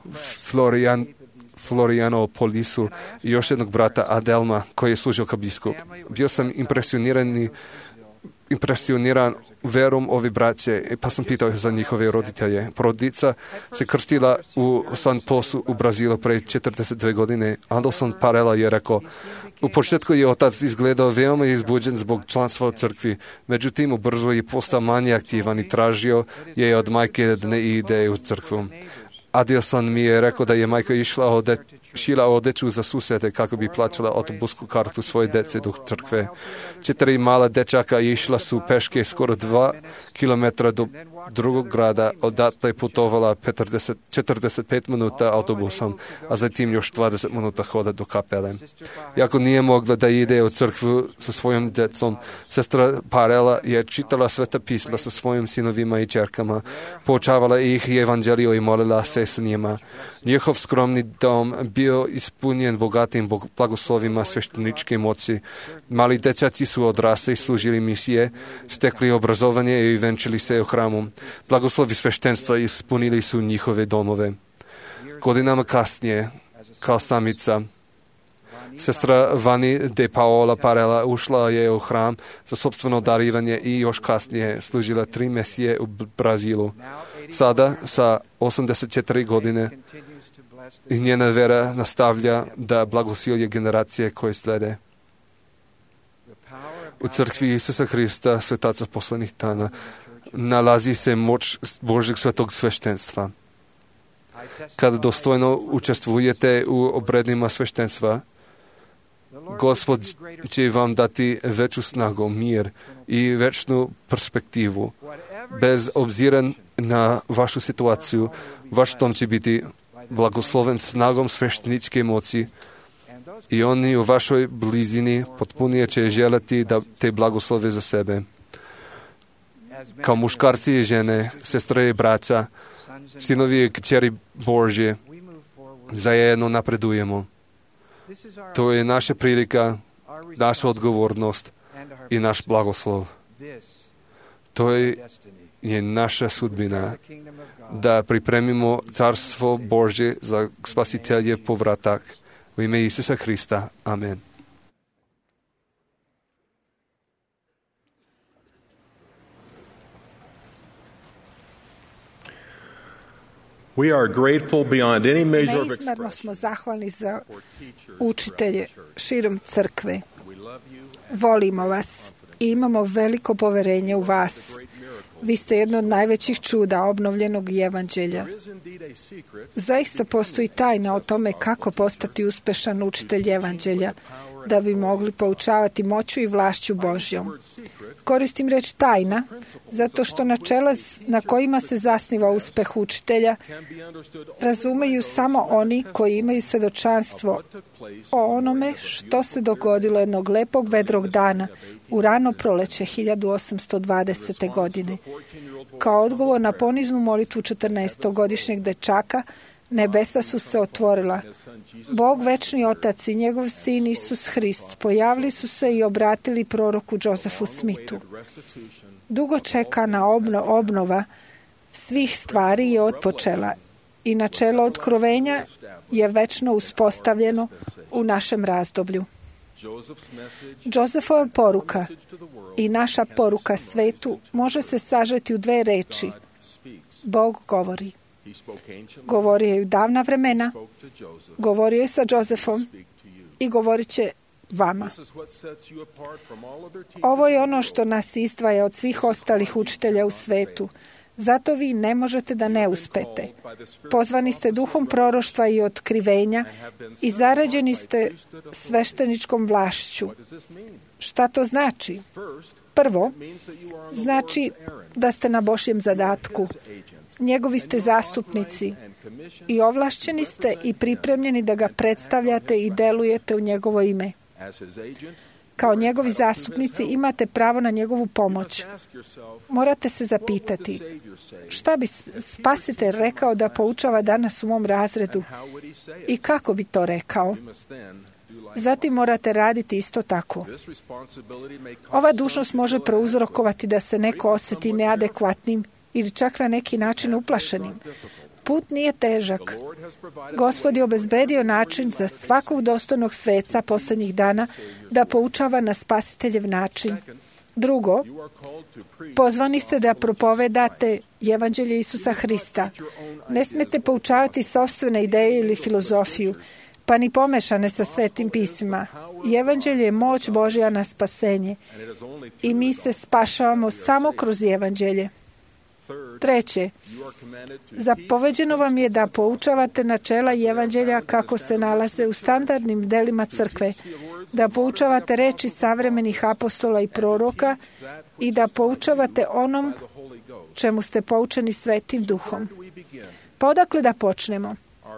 Florianopolisu, i još jednog brata Adelma, koji je služio kao biskup. Bio sam impresioniran verom ove braće, pa sam pitao za njihove roditelje. Porodica se krstila u Santosu u Brazilu pre 42 godine. Anderson Parela je rekao, u početku je otac izgledao veoma izbuđen zbog članstva u crkvi, međutim ubrzo je postao manje aktivan i tražio je od majke da ne ide u crkvu. Adilson mi je rekao da je majka šila odeću za susjede kako bi plaćala autobusku kartu svoje dece do crkve. 4 mala dečaka išla su peške skoro 2 kilometra do drugog grada, odatle putovala 45 minuta autobusom, a zatim još 20 minuta hoda do kapele. Iako nije mogla da ide u crkvu sa svojim decom, sestra Parela je čitala sveta pisma sa svojim sinovima i čerkama, poučavala ih i evanđelio i molila se s njima. Njihov skromni dom bio ispunjen bogatim blagoslovima svešteničke moći. Mali dečaci su odrasli, služili misije, stekli obrazovanje i venčili se u hramu. Blagoslovi sveštenstva ispunili su njihove domove. Godinama kasnije, kao samica, sestra Vani de Paola Parela ušla je u hram za sopstveno darivanje i još kasnije služila 3 mesije u Brazilu. Sada, sa 84 godine, i njena vera nastavlja da blagosilje generacije koje slede. U crkvi Isusa Hrista, svetaca poslednjih dana, nalazi se moć Božeg svetog sveštenstva. Kada dostojno učestvujete u obredima sveštenstva, Gospod će vam dati veću snagu, mir i večnu perspektivu. Bez obzira na vašu situaciju, vaš dom će biti blagosloven snagom svešteničke moći i oni u vašoj blizini potpunije će želiti da te blagoslove za sebe. Kao muškarci i žene, sestre i braća, sinovi i kćeri Božje, zajedno napredujemo. To je naša prilika, naša odgovornost i naš blagoslov. To je naša sudbina, da pripremimo carstvo Božje za spasiteljev povratak. U ime Isusa Hrista. Amen. We are grateful beyond any measure of Neizmjerno smo zahvalni za učitelje širom crkve. Volimo vas i imamo veliko poverenje u vas. Vi ste jedno od najvećih čuda obnovljenog evanđelja. Zaista postoji tajna o tome kako postati uspešan učitelj evanđelja, da bi mogli poučavati moću i vlašću Božjom. Koristim reč tajna, zato što načela na kojima se zasniva uspeh učitelja razumeju samo oni koji imaju svedočanstvo o onome što se dogodilo jednog lepog vedrog dana u rano proleće 1820. godine. Kao odgovor na poniznu molitvu 14-godišnjeg dečaka, nebesa su se otvorila. Bog, večni Otac i njegov sin Isus Hrist pojavili su se i obratili proroku Josefu Smithu. Dugo čekana obnova svih stvari je otpočela i načelo otkrovenja je večno uspostavljeno u našem razdoblju. Josefova poruka i naša poruka svetu može se sažeti u dve reči. Bog govori. Govorio je u davna vremena, govorio je sa Josefom i govorit će vama. Ovo je ono što nas izdvaja od svih ostalih učitelja u svetu. Zato vi ne možete da ne uspete. Pozvani ste duhom proroštva i otkrivenja i zarađeni ste svešteničkom vlašću. Šta to znači? Prvo, znači da ste na Božjem zadatku. Njegovi ste zastupnici i ovlašćeni ste i pripremljeni da ga predstavljate i delujete u njegovo ime. Kao njegovi zastupnici imate pravo na njegovu pomoć. Morate se zapitati, šta bi Spasitelj rekao da poučava danas u mom razredu i kako bi to rekao? Zatim morate raditi isto tako. Ova dužnost može prouzrokovati da se neko osjeti neadekvatnim ili čak na neki način uplašenim. Put nije težak. Gospod je obezbedio način za svakog dostojnog sveca posljednjih dana da poučava na Spasiteljev način. Drugo, pozvani ste da propovedate evanđelje Isusa Hrista. Ne smijete poučavati sopstvene ideje ili filozofiju, pa ni pomešane sa svetim pismima. Evanđelje je moć Božja na spasenje i mi se spašavamo samo kroz evanđelje. Treće, zapoveđeno vam je da poučavate načela evanđelja kako se nalaze u standardnim delima crkve, da poučavate reči savremenih apostola i proroka i da poučavate onom čemu ste poučeni Svetim Duhom. Pa odakle da počnemo?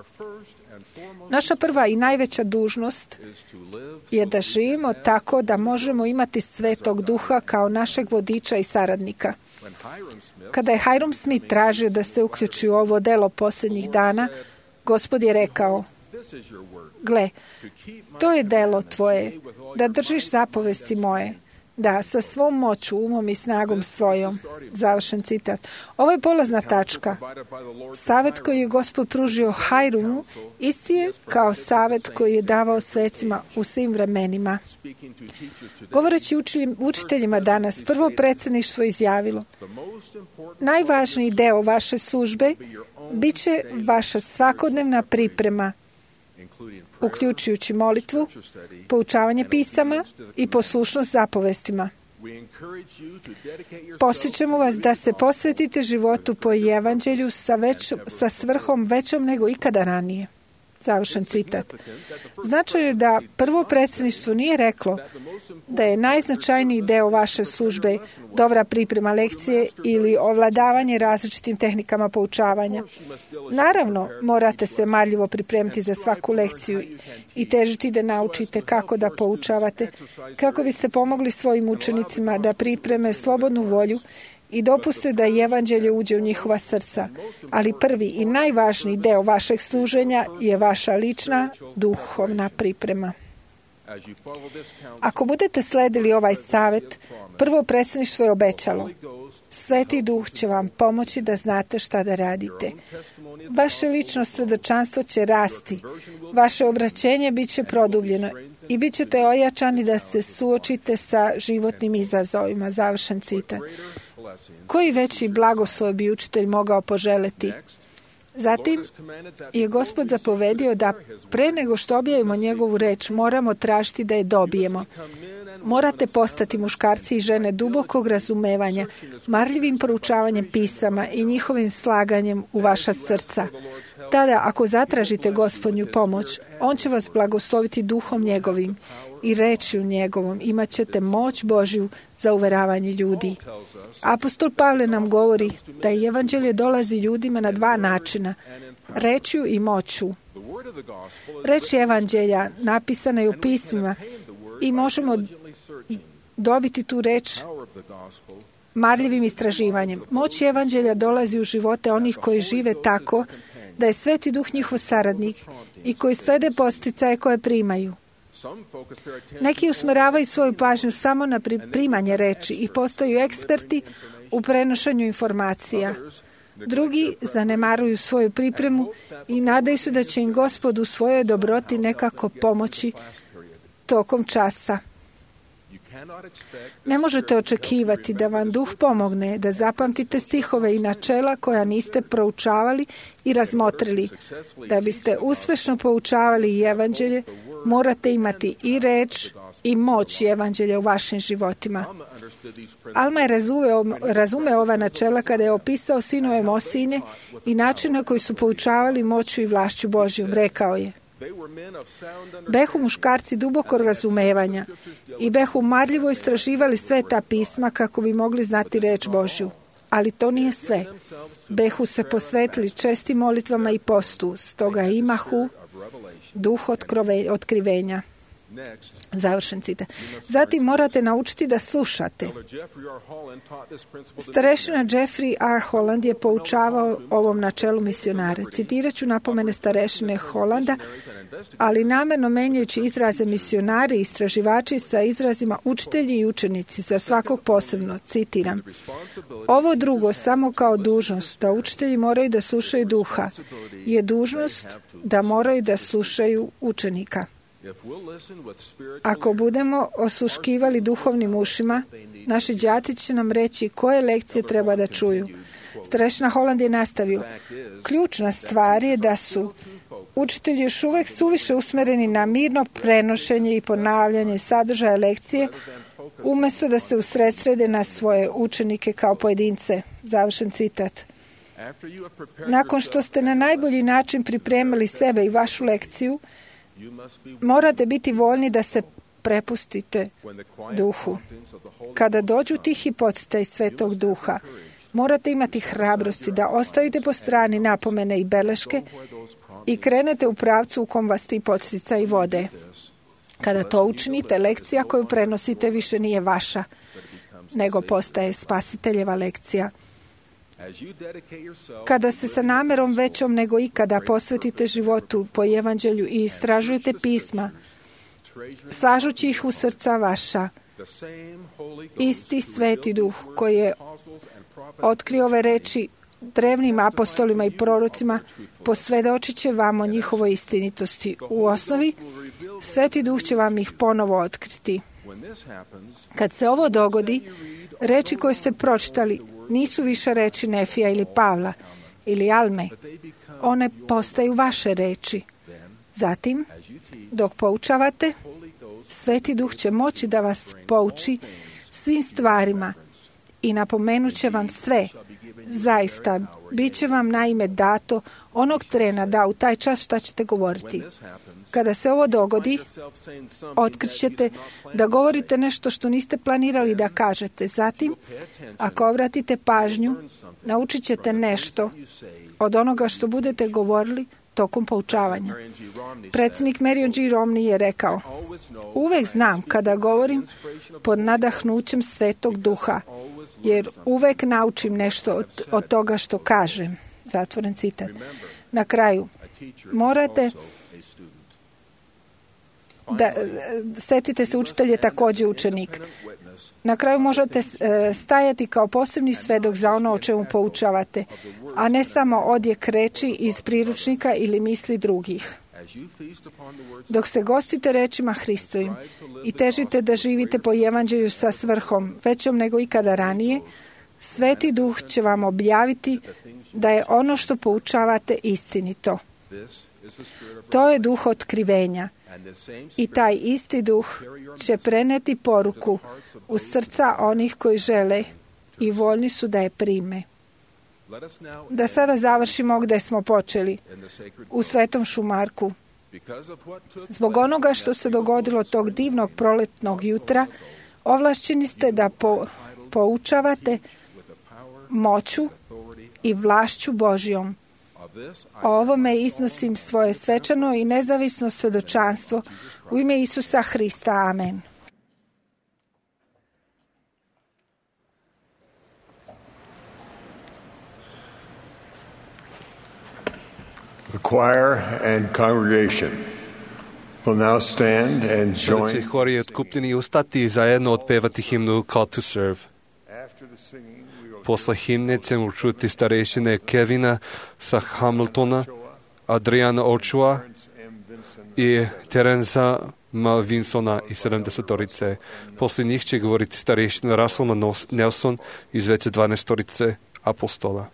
Naša prva i najveća dužnost je da živimo tako da možemo imati Svetog Duha kao našeg vodiča i saradnika. Kada je Hiram Smith tražio da se uključi u ovo delo posljednjih dana, Gospod je rekao, gle, to je delo tvoje, da držiš zapovesti moje, da sa svom moću, umom i snagom svojom. Završen citat. Ovo je polazna tačka. Savet koji je Gospod pružio Hiramu isti je kao savet koji je davao svecima u svim vremenima. Govoreći učiteljima danas, prvo predsjedništvo izjavilo, najvažniji deo vaše službe bit će vaša svakodnevna priprema, uključujući molitvu, poučavanje pisama i poslušnost zapovestima. Postičemo vas da se posvetite životu po evanđelju sa svrhom većom nego ikada ranije. Završen citat. Značajno je da prvo predsjedništvo nije reklo da je najznačajniji deo vaše službe dobra priprema lekcije ili ovladavanje različitim tehnikama poučavanja. Naravno, morate se marljivo pripremiti za svaku lekciju i težiti da naučite kako da poučavate, kako biste pomogli svojim učenicima da pripreme slobodnu volju i dopuste da evanđelje uđe u njihova srca. Ali prvi i najvažniji deo vašeg služenja je vaša lična duhovna priprema. Ako budete sledili ovaj savjet, prvo predsjedništvo je obećalo: Sveti Duh će vam pomoći da znate šta da radite. Vaše lično svjedočanstvo će rasti, vaše obraćenje bit će produbljeno i bit ćete ojačani da se suočite sa životnim izazovima. Završen citat. Koji veći blagoslov bi učitelj mogao poželiti? Zatim je Gospod zapovedio da pre nego što objavimo njegovu reč moramo tražiti da je dobijemo. Morate postati muškarci i žene dubokog razumevanja, marljivim proučavanjem pisama i njihovim slaganjem u vaša srca. Tada, ako zatražite Gospodnju pomoć, On će vas blagosloviti duhom njegovim i rečju njegovom. Imat ćete moć Božju za uveravanje ljudi. Apostol Pavle nam govori da evanđelje dolazi ljudima na dva načina: rečju i moću. Reč evanđelja napisana je u pismima i možemo dobiti tu reč marljivim istraživanjem. Moć evanđelja dolazi u živote onih koji žive tako da je Sveti Duh njihov saradnik i koji slede posticaje koje primaju. Neki usmeravaju svoju pažnju samo na primanje reči i postaju eksperti u prenošenju informacija. Drugi zanemaruju svoju pripremu i nadaju se da će im Gospod u svojoj dobroti nekako pomoći tokom časa. Ne možete očekivati da vam Duh pomogne da zapamtite stihove i načela koja niste proučavali i razmotrili. Da biste uspješno poučavali evanđelje, morate imati i reč i moć evanđelja u vašim životima. Alma je razumeo ova načela kada je opisao sinove Mosine i način na koji su poučavali moću i vlašću Božjom. Rekao je: behu muškarci duboko razumevanja i behu marljivo istraživali sveta pisma kako bi mogli znati reč Božju. Ali to nije sve. Behu se posvetili čestim molitvama i postu, stoga imahu duh otkrivenja. Završen citat. Zatim morate naučiti da slušate. Starešina Jeffrey R. Holland je poučavao ovom načelu misionare. Citirat ću napomene starešine Hollanda, ali namjerno menjajući izraze misionari i istraživači sa izrazima učitelji i učenici za svakog posebno. Citiram: ovo drugo samo kao dužnost da učitelji moraju da slušaju duha je dužnost da moraju da slušaju učenika. Ako budemo osluškivali duhovnim ušima, naši đaci će nam reći koje lekcije treba da čuju. Starešina Holland je nastavio: ključna stvar je da su učitelji još uvijek suviše usmereni na mirno prenošenje i ponavljanje sadržaja lekcije, umjesto da se usredsrede na svoje učenike kao pojedince. Završen citat. Nakon što ste na najbolji način pripremili sebe i vašu lekciju, morate biti voljni da se prepustite duhu. Kada dođu tihi poticaji Svetog Duha, morate imati hrabrosti da ostavite po strani napomene i beleške i krenete u pravcu u kom vas ti poticaji vode. Kada to učinite, lekcija koju prenosite više nije vaša, nego postaje Spasiteljeva lekcija. Kada se sa namjerom većom nego ikada posvetite životu po evanđelju i istražujete pisma, slažući ih u srca vaša, isti Sveti Duh koji je otkrio ove reči drevnim apostolima i prorocima, posvjedočit će vam o njihovoj istinitosti. U osnovi, Sveti Duh će vam ih ponovo otkriti. Kad se ovo dogodi, reči koje ste pročitali nisu više reči Nefija ili Pavla ili Alme. One postaju vaše reči. Zatim, dok poučavate, Sveti Duh će moći da vas pouči svim stvarima i napomenut će vam sve, Zaista, bit će vam naime dato onog trena da u taj čas šta ćete govoriti. Kada se ovo dogodi, otkrićete da govorite nešto što niste planirali da kažete. Zatim, ako obratite pažnju, naučit ćete nešto od onoga što budete govorili tokom poučavanja. Predsjednik Marion G. Romney je rekao: uvek znam kada govorim pod nadahnućem Svetog Duha, jer uvek naučim nešto od toga što kažem. Zatvoren citat. Na kraju, morate da setite se, učitelj je također učenik. Na kraju možete stajati kao posebni svedok za ono o čemu poučavate, a ne samo odjek reči iz priručnika ili misli drugih. Dok se gostite rečima Hristovim i težite da živite po evanđelju sa svrhom većom nego ikada ranije, Sveti Duh će vam objaviti da je ono što poučavate istinito. To je duh otkrivenja. I taj isti duh će preneti poruku u srca onih koji žele i voljni su da je prime. Da sada završimo gdje smo počeli, u Svetom Šumarku. Zbog onoga što se dogodilo tog divnog proletnog jutra, ovlašćeni ste da poučavate moću i vlašću Božjom. O ovome iznosim svoje svečano i nezavisno svjedočanstvo u ime Isusa Hrista. Amen. The choir and congregation will now stand and Sada će join. hori otkupljeni ustati i zajedno otpevati himnu Call to Serve. Posle himne ćemo čuti starešine Kevina sa Hamiltona, Adriana Ochoa i Terenza Vinsona i 70-torice. Posle njih će govoriti starešina Russell Nelson iz veće 12-torice apostola.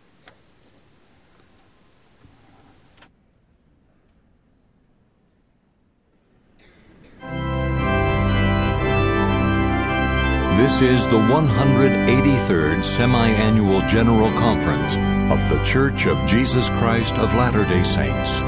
This is the 183rd Semi-Annual General Conference of The Church of Jesus Christ of Latter-day Saints.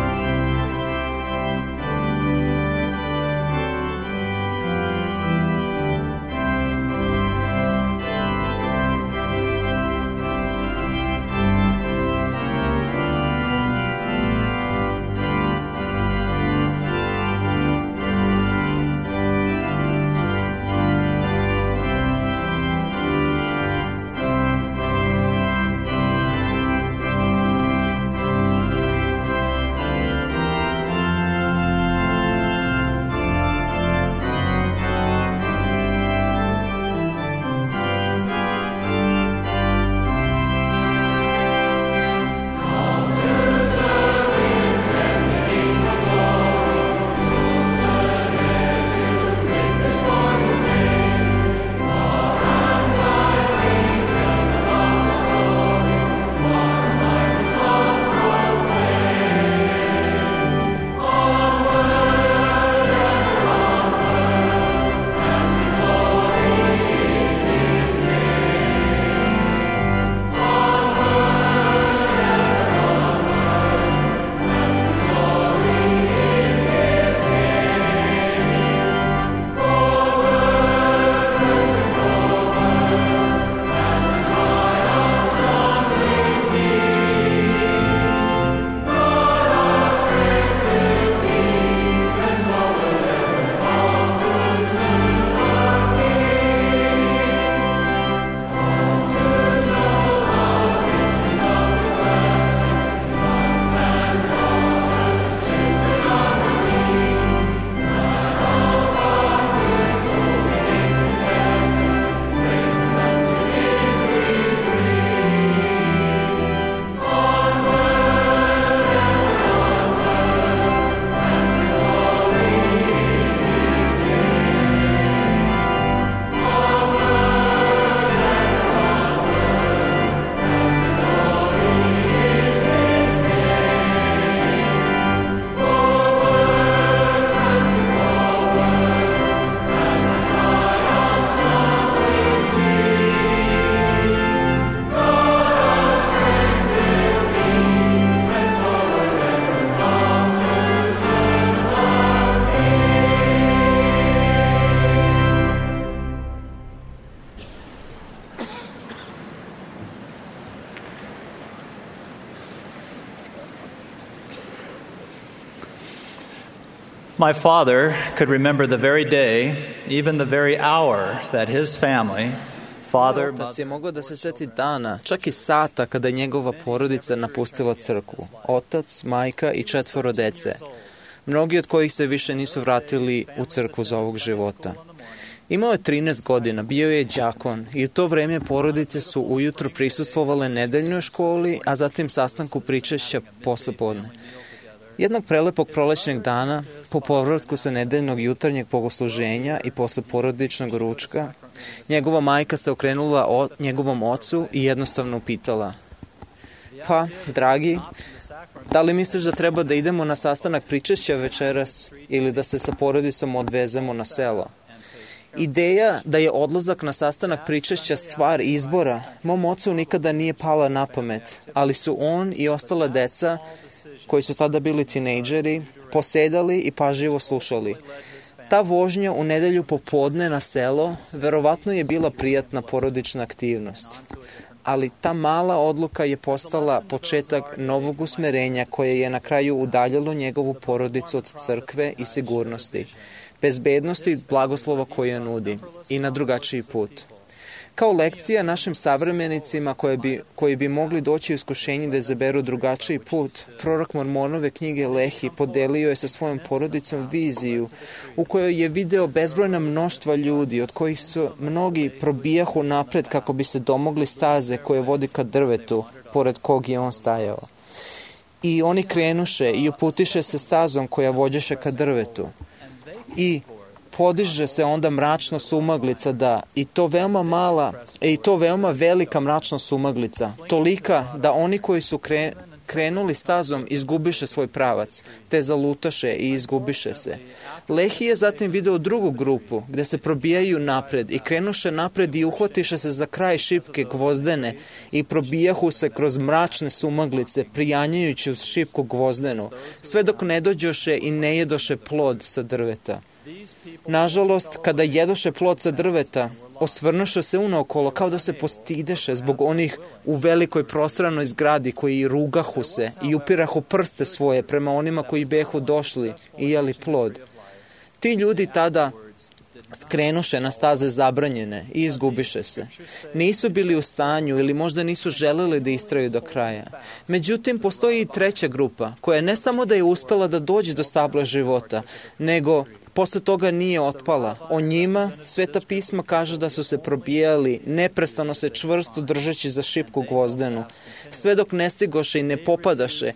My father could remember the very day, even the very hour that his family, father, Otac je mogao da se seti dana, čak i sata kada je njegova porodica napustila crkvu. Otac, majka i 4 dece. Mnogi od kojih se više nisu vratili u crkvu za ovog života. Imao je 13 godina, bio je đakon i u to vreme porodice su ujutro prisustvovale nedeljnoj školi, a zatim sastanku pričešća poslepodne. Jednog prelepog prolećnog dana, po povratku sa nedeljnog jutarnjeg bogosluženja i posle porodičnog ručka, njegova majka se okrenula njegovom ocu i jednostavno upitala: "Pa, dragi, da li misliš da treba da idemo na sastanak pričešća večeras ili da se sa porodicom odvezemo na selo?" Ideja da je odlazak na sastanak pričešća stvar izbora mom ocu nikada nije pala na pamet, ali su on i ostala deca, koji su tada bili tinejdžeri, posedali i pažljivo slušali. Ta vožnja u nedelju popodne na selo verovatno je bila prijatna porodična aktivnost. Ali ta mala odluka je postala početak novog usmerenja koje je na kraju udaljalo njegovu porodicu od crkve i sigurnosti, bezbednosti i blagoslova koje nudi i na drugačiji put. Kao lekcija našim savremenicima koji bi mogli doći u iskušenje da izaberu drugačiji put, prorok Mormonove knjige Lehi podelio je sa svojom porodicom viziju u kojoj je video bezbrojna mnoštva ljudi od kojih su mnogi probijahu napred kako bi se domogli staze koje vodi ka drvetu pored kog je on stajao. I oni krenuše i uputiše se stazom koja vođeše ka drvetu. I podiže se onda mračna sumaglica i to veoma velika mračna sumaglica, tolika da oni koji su krenuli stazom izgubiše svoj pravac, te zalutaše i izgubiše se. Lehi je zatim video drugu grupu gde se probijaju napred i krenuše napred i uhvatiše se za kraj šipke gvozdene i probijahu se kroz mračne sumaglice prijanjajući uz šipku gvozdenu, sve dok ne dođoše i ne jedoše plod sa drveta. Nažalost, kada jedoše plod sa drveta, osvrnuše se unaokolo kao da se postideše zbog onih u velikoj prostranoj zgradi koji rugahu se i upirahu prste svoje prema onima koji behu došli i jeli plod. Ti ljudi tada skrenuše na staze zabranjene i izgubiše se. Nisu bili u stanju ili možda nisu želeli da istraju do kraja. Međutim, postoji i treća grupa koja ne samo da je uspela da dođe do stabla života, nego posle toga nije otpala. O njima Sveta pisma kaže da su se probijali, neprestano se čvrsto držeći za šipku gvozdenu, sve dok ne stigoše i ne popadaše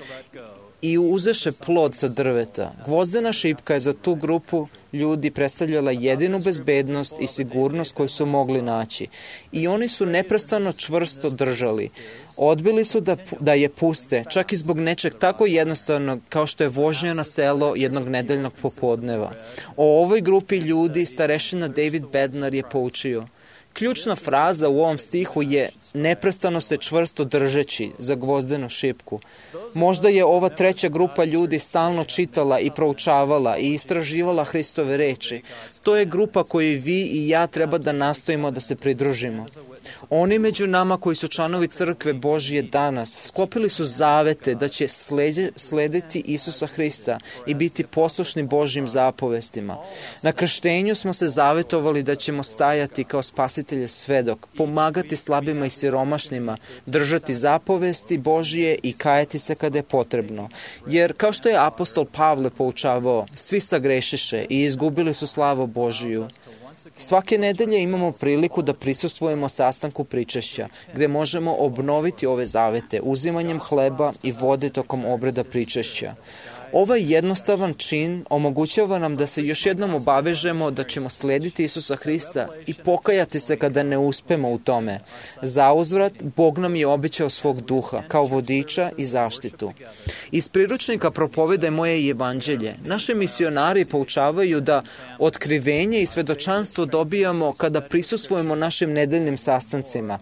i uzeše plod sa drveta. Gvozdena šipka je za tu grupu ljudi predstavljala jedinu bezbednost i sigurnost koju su mogli naći. I oni su neprestano čvrsto držali. Odbili su da je puste, čak i zbog nečeg tako jednostavnog kao što je vožnja na selo jednog nedeljnog popodneva. O ovoj grupi ljudi starešina David Bednar je poučio: ključna fraza u ovom stihu je neprestano se čvrsto držeći za gvozdenu šipku. Možda je ova treća grupa ljudi stalno čitala i proučavala i istraživala Hristove reči. To je grupa koju vi i ja treba da nastojimo da se pridružimo. Oni među nama koji su članovi crkve Božije danas sklopili su zavete da će slediti Isusa Hrista i biti poslušni Božjim zapovestima. Na krštenju smo se zavetovali da ćemo stajati kao spasitelje svedok, pomagati slabima i siromašnima, držati zapovesti Božije i kajati se kada je potrebno. Jer, kao što je apostol Pavle poučavao, svi sagrešiše i izgubili su slavu Božiju. Svake nedelje imamo priliku da prisustvujemo sastanku pričešća, gde možemo obnoviti ove zavete uzimanjem hleba i vode tokom obreda pričešća. Ovaj jednostavan čin omogućava nam da se još jednom obavežemo da ćemo slediti Isusa Hrista i pokajati se kada ne uspemo u tome. Zauzvrat, Bog nam je obećao svog duha, kao vodiča i zaštitu. Iz priručnika Propovedaj moje evanđelje, naši misionari poučavaju da otkrivenje i svedočanstvo dobijamo kada prisustvujemo našim nedeljnim sastancima.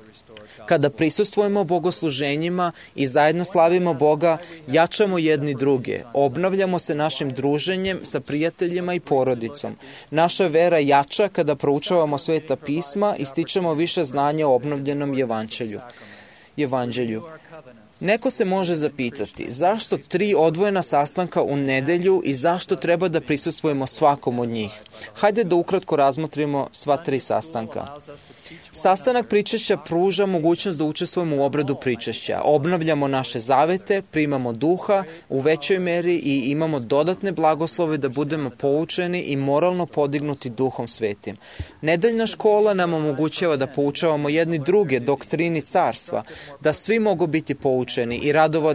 Kada prisustvujemo bogosluženjima i zajedno slavimo Boga, jačamo jedni druge, obnavljamo se našim druženjem sa prijateljima i porodicom. Naša vera jača kada proučavamo Sveta pisma i stičemo više znanja o obnovljenom evanđelju. Neko se može zapitati zašto 3 odvojena sastanka u nedelju i zašto treba da prisustvujemo svakom od njih. Hajde da ukratko razmotrimo sva 3 sastanka. Sastanak pričešća pruža mogućnost da učestvujemo u obradu pričešća. Obnavljamo naše zavete, primamo duha u većoj meri i imamo dodatne blagoslove da budemo poučeni i moralno podignuti Duhom Svetim. Nedeljna škola nam omogućava da poučavamo jedni druge doktrini carstva, da svi mogu biti poučeni i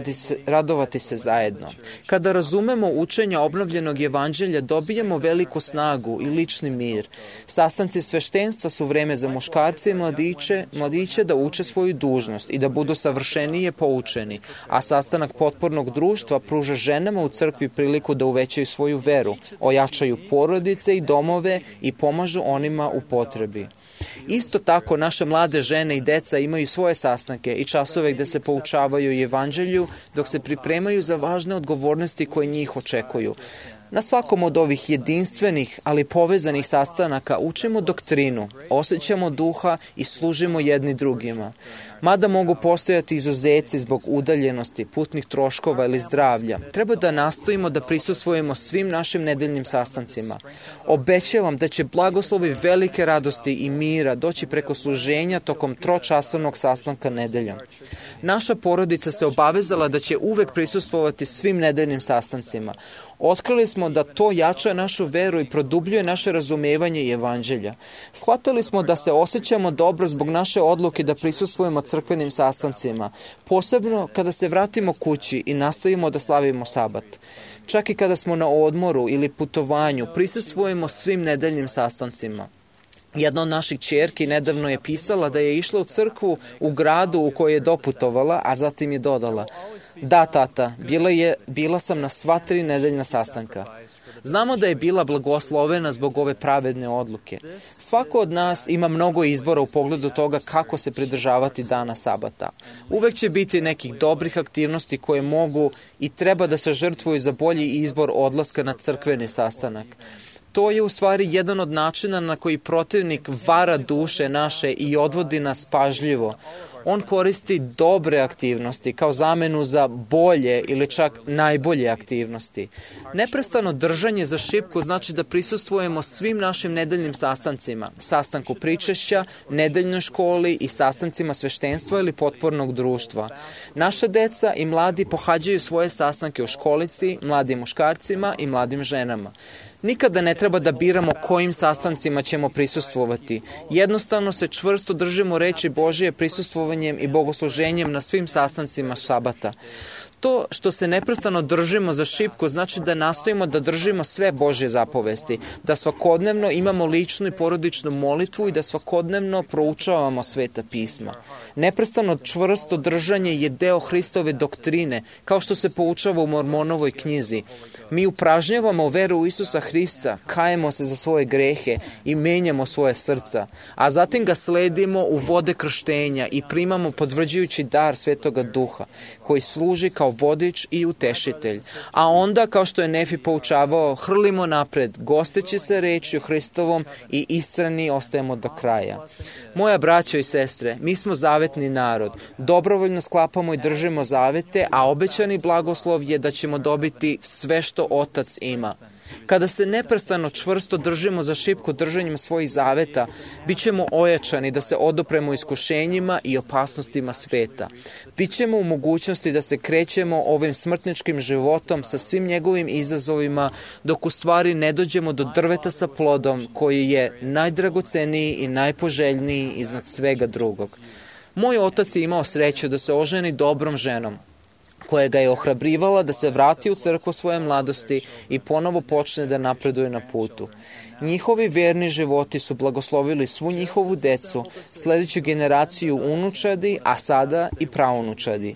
radovati se zajedno. Kada razumemo učenja obnovljenog evanđelja, dobijemo veliku snagu i lični mir. Sastanci sveštenstva su vreme za muškarce i mladiće da uče svoju dužnost i da budu savršenije poučeni, a sastanak potpornog društva pruža ženama u crkvi priliku da uvećaju svoju veru, ojačaju porodice i domove i pomažu onima u potrebi. Isto tako, naše mlade žene i deca imaju svoje sastanke i časove gde se poučavaju evanđelju dok se pripremaju za važne odgovornosti koje njih očekuju. Na svakom od ovih jedinstvenih, ali povezanih sastanaka učimo doktrinu, osjećamo duha i služimo jedni drugima. Mada mogu postojati izuzeci zbog udaljenosti, putnih troškova ili zdravlja, treba da nastojimo da prisustvujemo svim našim nedeljnim sastancima. Obećavam da će blagoslovi velike radosti i mira doći preko služenja tokom 3-časovnog sastanka nedeljom. Naša porodica se obavezala da će uvek prisustvovati svim nedeljnim sastancima. Otkrili smo da to jača našu veru i produbljuje naše razumevanje i evanđelja. Shvatili smo da se osjećamo dobro zbog naše odluke da prisustvujemo crkvenim sastancima, posebno kada se vratimo kući i nastavimo da slavimo sabat. Čak i kada smo na odmoru ili putovanju, prisustvujemo svim nedeljnim sastancima. Jedna od naših ćerki nedavno je pisala da je išla u crkvu u gradu u kojoj je doputovala, a zatim je dodala: "Da, tata, bila sam na sva 3 nedeljna sastanka." Znamo da je bila blagoslovena zbog ove pravedne odluke. Svako od nas ima mnogo izbora u pogledu toga kako se pridržavati dana sabata. Uvek će biti nekih dobrih aktivnosti koje mogu i treba da se žrtvuju za bolji izbor odlaska na crkveni sastanak. To je u stvari jedan od načina na koji protivnik vara duše naše i odvodi nas pažljivo. On koristi dobre aktivnosti kao zamenu za bolje ili čak najbolje aktivnosti. Neprestano držanje za šipku znači da prisustvujemo svim našim nedeljnim sastancima, sastanku pričešća, nedeljnoj školi i sastancima sveštenstva ili potpornog društva. Naša deca i mladi pohađaju svoje sastanke u školici, mladim muškarcima i mladim ženama. Nikada ne treba da biramo kojim sastancima ćemo prisustvovati. Jednostavno se čvrsto držimo reči Božije prisustvovanjem i bogosluženjem na svim sastancima sabata. To što se neprestano držimo za šipku znači da nastojimo da držimo sve Božje zapovesti, da svakodnevno imamo ličnu i porodičnu molitvu i da svakodnevno proučavamo Sveta pisma. Neprestano čvrsto držanje je deo Hristove doktrine, kao što se poučava u Mormonovoj knjizi. Mi upražnjavamo veru u Isusa Hrista, kajemo se za svoje grehe i menjamo svoje srca, a zatim ga sledimo u vode krštenja i primamo potvrđujući dar Svetoga Duha, koji služi kao vodič i utešitelj. A onda, kao što je Nefi poučavao, hrlimo napred, gosteći se rečju Hristovom i istrani ostajemo do kraja. Moja braćo i sestre, mi smo zavetni narod. Dobrovoljno sklapamo i držimo zavete, a obećani blagoslov je da ćemo dobiti sve što Otac ima. Kada se neprestano čvrsto držimo za šipku držanjem svojih zaveta, bit ćemo ojačani da se odupremo iskušenjima i opasnostima sveta. Bićemo u mogućnosti da se krećemo ovim smrtničkim životom sa svim njegovim izazovima, dok u stvari ne dođemo do drveta sa plodom koji je najdragoceniji i najpoželjniji iznad svega drugog. Moj otac je imao sreću da se oženi dobrom ženom, koja ga je ohrabrivala da se vrati u crkvu svoje mladosti i ponovo počne da napreduje na putu. Njihovi verni životi su blagoslovili svu njihovu decu, sledeću generaciju unučadi, a sada i praunučadi.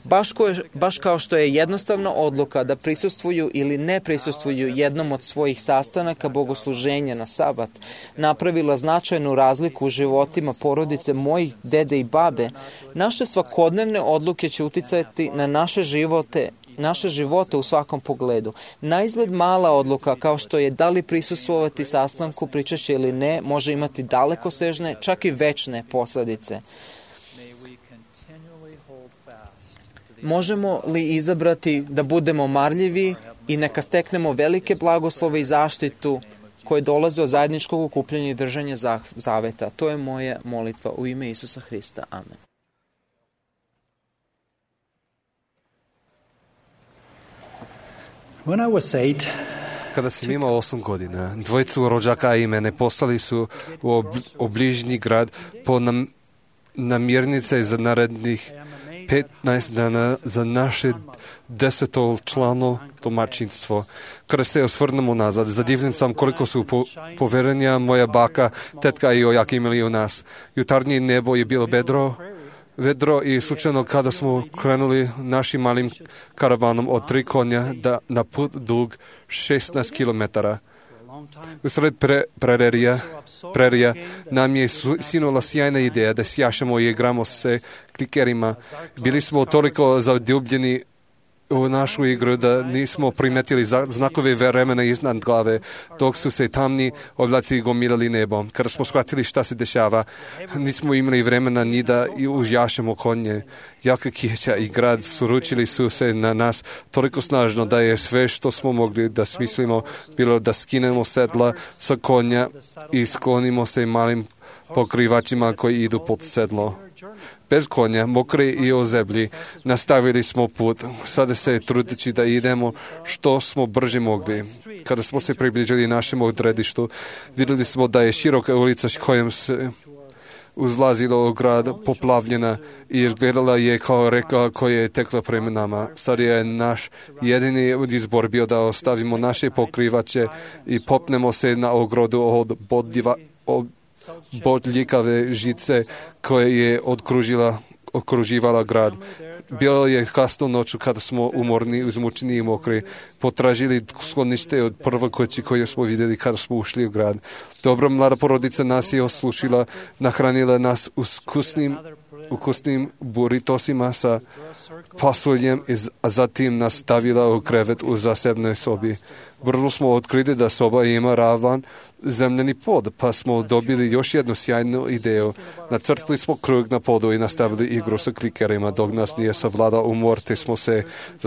Baš kao što je jednostavna odluka da prisustvuju ili ne prisustvuju jednom od svojih sastanaka bogosluženja na sabat napravila značajnu razliku u životima porodice mojih dede i babe, naše svakodnevne odluke će uticati na naše živote u svakom pogledu. Naizgled mala odluka kao što je da li prisustvovati sastanku pričešća ili ne može imati dalekosežne, čak i večne posledice. Možemo li izabrati da budemo marljivi i neka steknemo velike blagoslove i zaštitu koje dolaze od zajedničkog okupljanja i držanja zaveta? To je moja molitva u ime Isusa Hrista. Amen. When I was 8, Kada sam imao 8 godina, dvojicu rođaka i mene poslali su u obližnji grad po namirnice za narednih 15 dana za naše 10-člano domaćinstvo. Kada se osvrnemo nazad, zadivljen sam koliko su poverenja moja baka, tetka i ojak imali u nas. Jutarnje nebo je bilo vedro i slučajno kada smo krenuli našim malim karavanom od 3 konja na put dug 16 kilometara. Usred prerija nam je sinula sjajna ideja da sjašemo i igramo se klikerima. Bili smo toliko zadubljeni u našu igru da nismo primetili znakove vremena iznad glave, dok su se tamni oblaci gomilali nebom. Kada smo shvatili šta se dešava, nismo imali vremena ni da užjašemo konje. Jaka kiša i grad sručili su se na nas toliko snažno da je sve što smo mogli da smislimo bilo da skinemo sedla sa konja i sklonimo se malim pokrivačima koji idu pod sedlo. Bez konja, mokri i ozebli, nastavili smo put. Sada se trudeći da idemo što smo brže mogli. Kada smo se približili našem odredištu, vidjeli smo da je široka ulica kojom se uzlazilo u grad poplavljena i izgledala je kao reka koja je tekla prema nama. Sad je naš jedini izbor bio da ostavimo naše pokrivače i popnemo se na ogrodu od bodljikave žice koje je okruživala grad. Bilo je kasno noću kada smo umorni, izmučeni i mokri. Potražili sklonište od prve kuće koje smo vidjeli kada smo ušli u grad. Dobra mlada porodica nas je oslušila, nahranila nas ukusnim buritosima sa pasuljem, a zatim nas stavila u krevet u zasebnoj sobi. Brzo smo otkrili da soba ima ravan zemljeni pod, pa smo dobili još jednu sjajnu ideju. Nacrtali smo krug na podu i nastavili igru sa klikerima, dok nas nije savladao umor, te smo se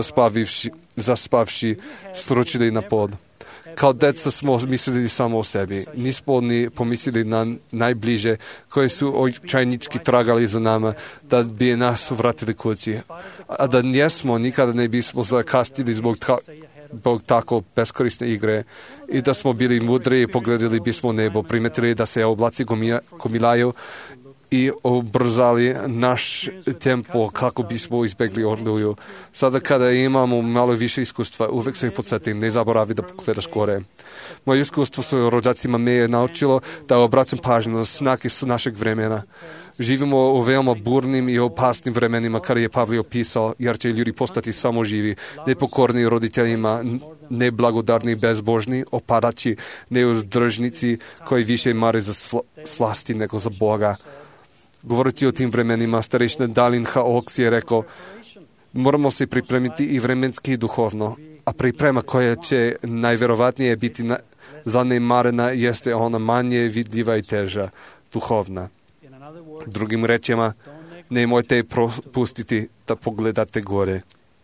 zaspavši stručili na pod. Kao deca smo mislili samo o sebi. Nismo ni pomislili na najbliže koji su očajnički tragali za nama da bi nas vratili kući. A da njesmo, nikada ne bismo zakasnili zbog tako beskorisne igre i da smo bili mudri i pogledali bismo nebo, primetili da se oblaci gomilaju i ubrzali naš tempo kako bismo izbjegli oluju. Sada kada imamo malo više iskustva, uvek se ih podsjetim, ne zaboravi da pogledaš gore. Moje iskustvo sa rođacima me je naučilo da obraćam pažnju na znake našeg vremena. Živimo u veoma burnim i opasnim vremenima kada je Pavle opisao, jer će ljudi postati samo živi, nepokorni roditeljima, neblagodarni, bezbožni, opadači, neuzdržnici koji više mare za slasti nego za Boga. Govoreći o tim vremenima, starešina Dalin Hawks je rekao, moramo se pripremiti i vremenski i duhovno, a priprema koja će najverovatnije biti zanemarena jeste ona manje vidljiva i teža, duhovna. Drugim rečima, nemojte propustiti da pogledate gore.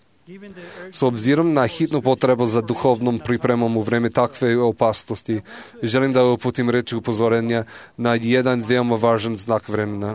S obzirom na hitnu potrebu za duhovnom pripremom u vreme takve opasnosti, želim da uputim reči upozorenja na jedan veoma važan znak vremena.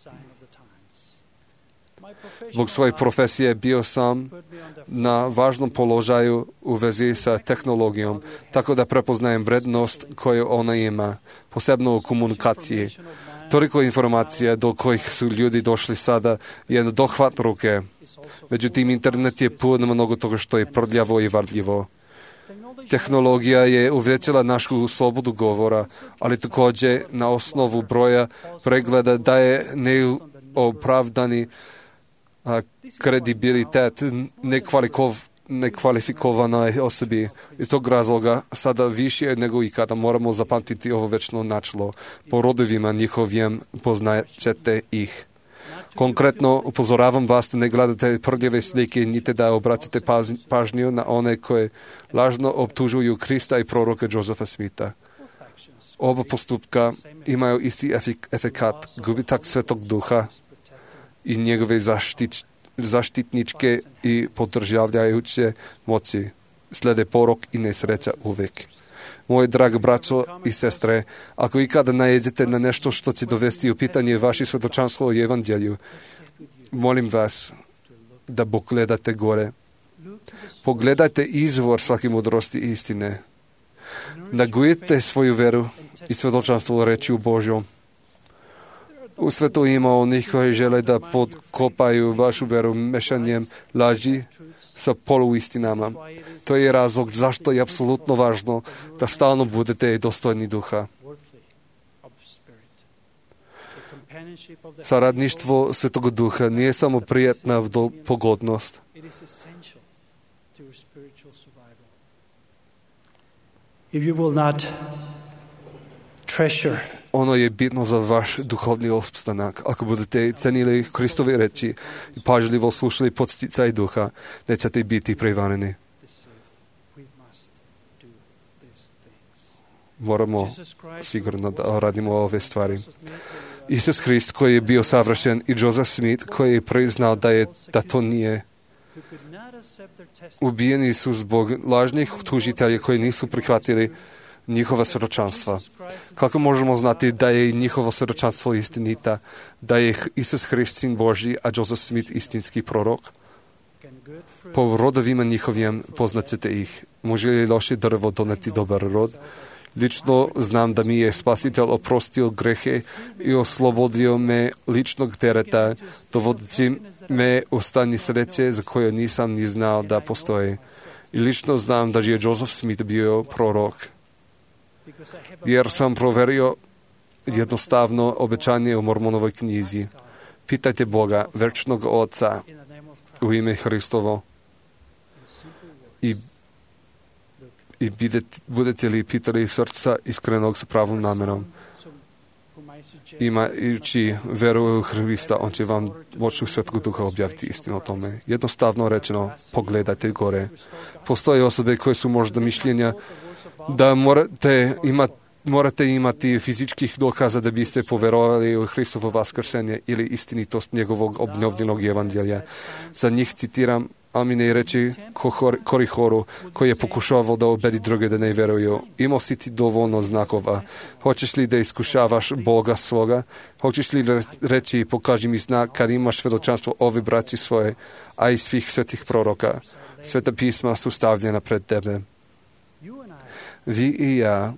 Zbog svoje profesije bio sam na važnom položaju u vezi sa tehnologijom, tako da prepoznajem vrednost koju ona ima, posebno u komunikaciji. Toliko informacija do kojih su ljudi došli sada je na dohvat ruke. Međutim, internet je pun mnogo toga što je prljavo i varljivo. Tehnologija je uvećala našu slobodu govora, ali također na osnovu broja pregleda daje neopravdani kredibilitet nekvalifikovanoj osobi. Iz tog razloga sada više nego ikada moramo zapamtiti ovo večno načelo. Po rodovima njihovim poznaćete ih. Konkretno upozoravam vas da ne gledate prljave slike niti da obratite pažnju na one koje lažno optužuju Krista i proroka Josefa Smitha. Oba postupka imaju isti efekat, gubitak Svetog Duha i njegove zaštitničke i podržavljajuće moći. Slede porok i nesreća uvijek. Moje drage braćo i sestre, ako ikada najedete na nešto što će dovesti u pitanje vaše svjedočanstvo o evanđelju, molim vas da pogledate gore. Pogledajte izvor svake mudrosti i istine. Nagujete svoju veru i svjedočanstvo o rečju Božjom. U svetu ima onih koji žele da podkopaju vašu veru mešanjem laži sa poluistinama. To je razlog zašto je apsolutno važno da stalno budete dostojni duha. Saradništvo Svetog Duha nije samo prijatna pogodnost. Ono je bitno za vaš duhovni opstanak. Ako budete cenili Kristove reči i pažljivo slušali podsticaj duha, nećete biti prevareni. Moramo sigurno da radimo ove stvari. Isus Hrist koji je bio savršen i Joseph Smith koji je priznao da to nije. Ubijeni su zbog lažnih tužitelja koji nisu prihvatili njihova svjedočanstva. Kako možemo znati da je njihovo svjedočanstvo istinita, da je Isus Hrist sin Božji, a Joseph Smith istinski prorok? Po rodovima njihovim poznaćete ih. Može li loše drvo doneti dobar rod? Lično znam da mi je Spasitelj oprostio grehe i oslobodio me ličnog tereta, dovodeći me u stanje sreće za koje nisam ni znao da postoji. I lično znam da je Joseph Smith bio prorok. Jer sam proverio jednostavno obećanje u Mormonovoj knjizi. Pitajte Boga, večnog Oca, u ime Hristovo. I budete li pitali srca iskrenog sa pravom namerom. Imajući veru u Hrista, on će vam moću Svetog Duha objaviti istinu o tome. Jednostavno rečeno, pogledajte gore. Postoje osobe koje su možda mišljenja da morate imati fizičkih dokaza da biste poverovali u Hristovo vaskrsenje ili istinitost njegovog obnovljenog evanđelja. Za njih citiram Amine reči Korihoru, koji je pokušavao da ubedi druge da ne vjeruju. Imao si ti dovoljno znakova. Hoćeš li da iskušavaš Boga svoga? Hoćeš li reći pokaži mi znak kad imaš svjedočanstvo ove braći svoje, a i svih svetih proroka? Sveta pisma su stavljena pred tebe. Vi i ja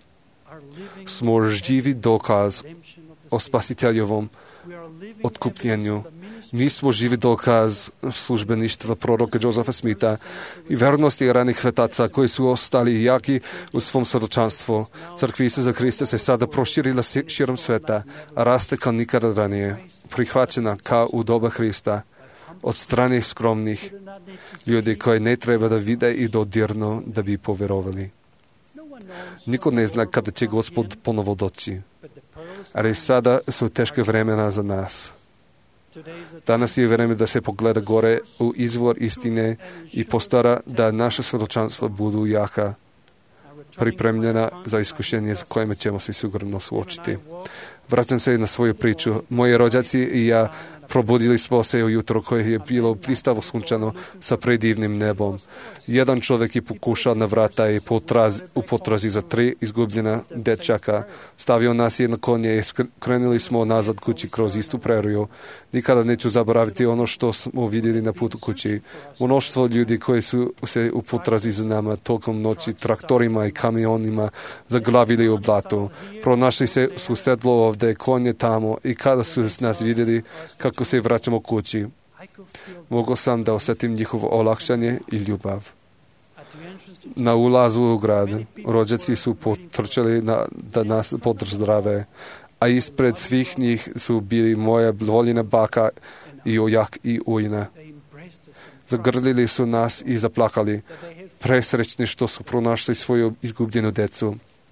smo živi dokaz o Spasiteljovom otkupljenju. Mi smo živi dokaz službeništva proroka Josepha Smitha i vernosti ranih svetaca koji su ostali jaki u svom svjedočanstvu. Crkva Isusa Hrista se sada proširila širom sveta, a raste kao nikada ranije, prihvaćena kao u doba Hrista od strane skromnih ljudi koji ne treba da vide i dodirnu da bi povjerovali. Niko ne zna kada će Gospod ponovo doći, ali sada su teške vremena za nas. Danas je vrijeme da se pogleda gore u izvor istine i postara da naše svjedočanstva budu jaka, pripremljena za iskušenje s kojima ćemo se sigurno suočiti. Vraćam se na svoju priču. Moji rođaci i ja probudili smo se ujutro koje je bilo blistavo sunčano sa predivnim nebom. Jedan čovjek je pokušao na vrata i u potrazi za 3 izgubljena dečaka. Stavio nas je na konje i krenuli smo nazad kući kroz istu preriju. Nikada neću zaboraviti ono što smo vidjeli na putu kući. Mnoštvo ljudi koji su se u potrazi za nama tokom noći traktorima i kamionima zaglavili u blatu. Pronašli se su sedlo ovdje, konje tamo i kada su nas vidjeli kako se vraćamo kući, mogao sam da osjetim njihovo olakšanje i ljubav. Na ulazu u grad rođaci su potrčali da nas pozdrave, a ispred svih njih su bili moja voljena baka i ojak i ujna. Zagrlili su nas i zaplakali, presrećni što su pronašli svoju izgubljenu decu.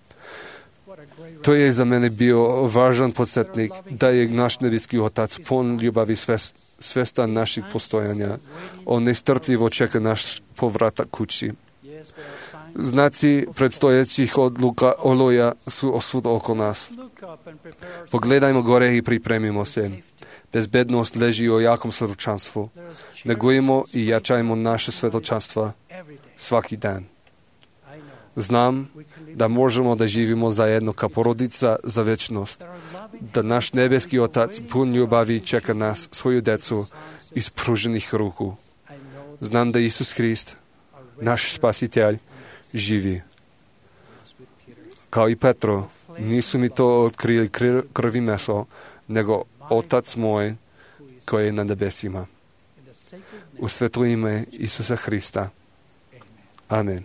To je za mene bio važan podsjetnik da je naš nebeski Otac pun ljubavi svestan naših postojanja. On nestrpljivo čeka naš povratak kući. Znaci predstojećih odluka oluja su osvud oko nas. Pogledajmo gore i pripremimo se. Bezbednost leži u jakom svjedočanstvu. Negujemo i jačajmo naše svjedočanstva svaki dan. Znam da možemo da živimo zajedno kao porodica za večnost. Da naš nebeski Otac pun ljubavi čeka nas, svoju decu, iz pruženih ruku. Znam da Isus Krist, naš spasitelj, živi. Kao i Petro, nisu mi to otkrili krv i meso, nego Otac moj koji je na nebesima. U svetlo ime Isusa Hrista. Amen.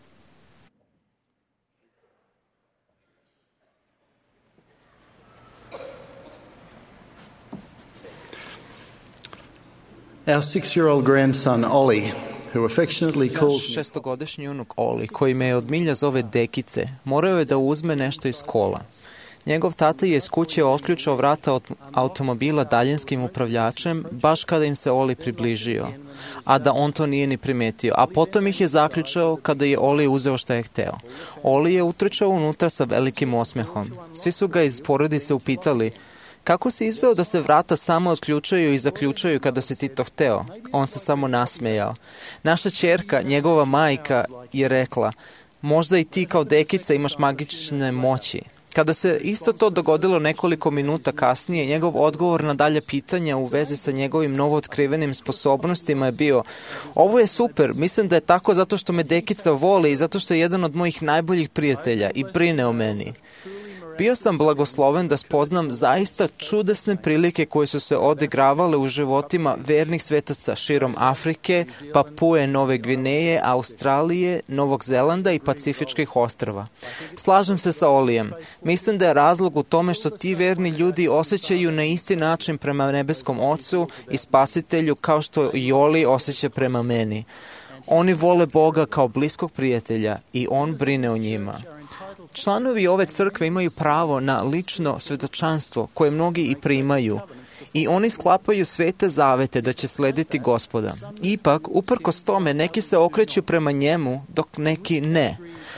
Our 6-year-old grandson, Ollie, who affectionately calls Naš šestogodišnji unuk Oli, koji me od milja zove Dekice, morao je da uzme nešto iz kola. Njegov tata je iz kuće otključao vrata od automobila daljinskim upravljačem, baš kada im se Oli približio, a da on to nije ni primetio, a potom ih je zaključao kada je Oli uzeo šta je hteo. Oli je utrčao unutra sa velikim osmehom. Svi su ga iz porodice upitali: kako si izveo da se vrata samo otključaju i zaključaju kada si ti to hteo? On se samo nasmejao. Naša ćerka, njegova majka, je rekla: možda i ti kao Dekica imaš magične moći. Kada se isto to dogodilo nekoliko minuta kasnije, njegov odgovor na dalje pitanja u vezi sa njegovim novootkrivenim sposobnostima je bio: ovo je super, mislim da je tako zato što me Dekica voli i zato što je jedan od mojih najboljih prijatelja i brine o meni. Bio sam blagosloven da spoznam zaista čudesne prilike koje su se odigravale u životima vernih svetaca širom Afrike, Papue, Nove Gvineje, Australije, Novog Zelanda i Pacifičkih ostrva. Slažem se sa Olijem. Mislim da je razlog u tome što ti verni ljudi osjećaju na isti način prema nebeskom Ocu i Spasitelju kao što i Oli osjeća prema meni. Oni vole Boga kao bliskog prijatelja i On brine o njima. Članovi ove crkve imaju pravo na lično svjedočanstvo koje mnogi i primaju i oni sklapaju svete zavete da će slediti Gospoda. Ipak, uprkos tome, neki se okreću prema njemu, dok neki ne.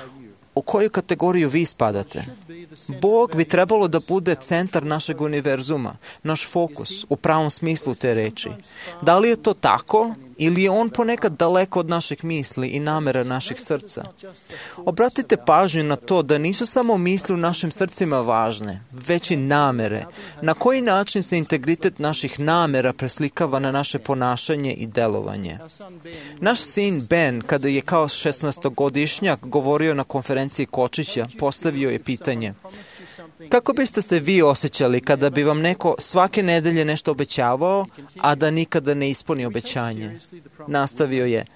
U koju kategoriju vi spadate? Bog bi trebalo da bude centar našeg univerzuma, naš fokus, u pravom smislu te reči. Da li je to tako ili je on ponekad daleko od naših misli i namera naših srca? Obratite pažnju na to da nisu samo misli u našim srcima važne, već i namere. Na koji način se integritet naših namera preslikava na naše ponašanje i delovanje? Naš sin Ben, kada je kao 16-godišnjak govorio na konferenciji Kočića, postavio je pitanje: kako biste se vi osjećali kada bi vam neko svake nedelje nešto obećavao, a da nikada ne ispuni obećanje? Nastavio je: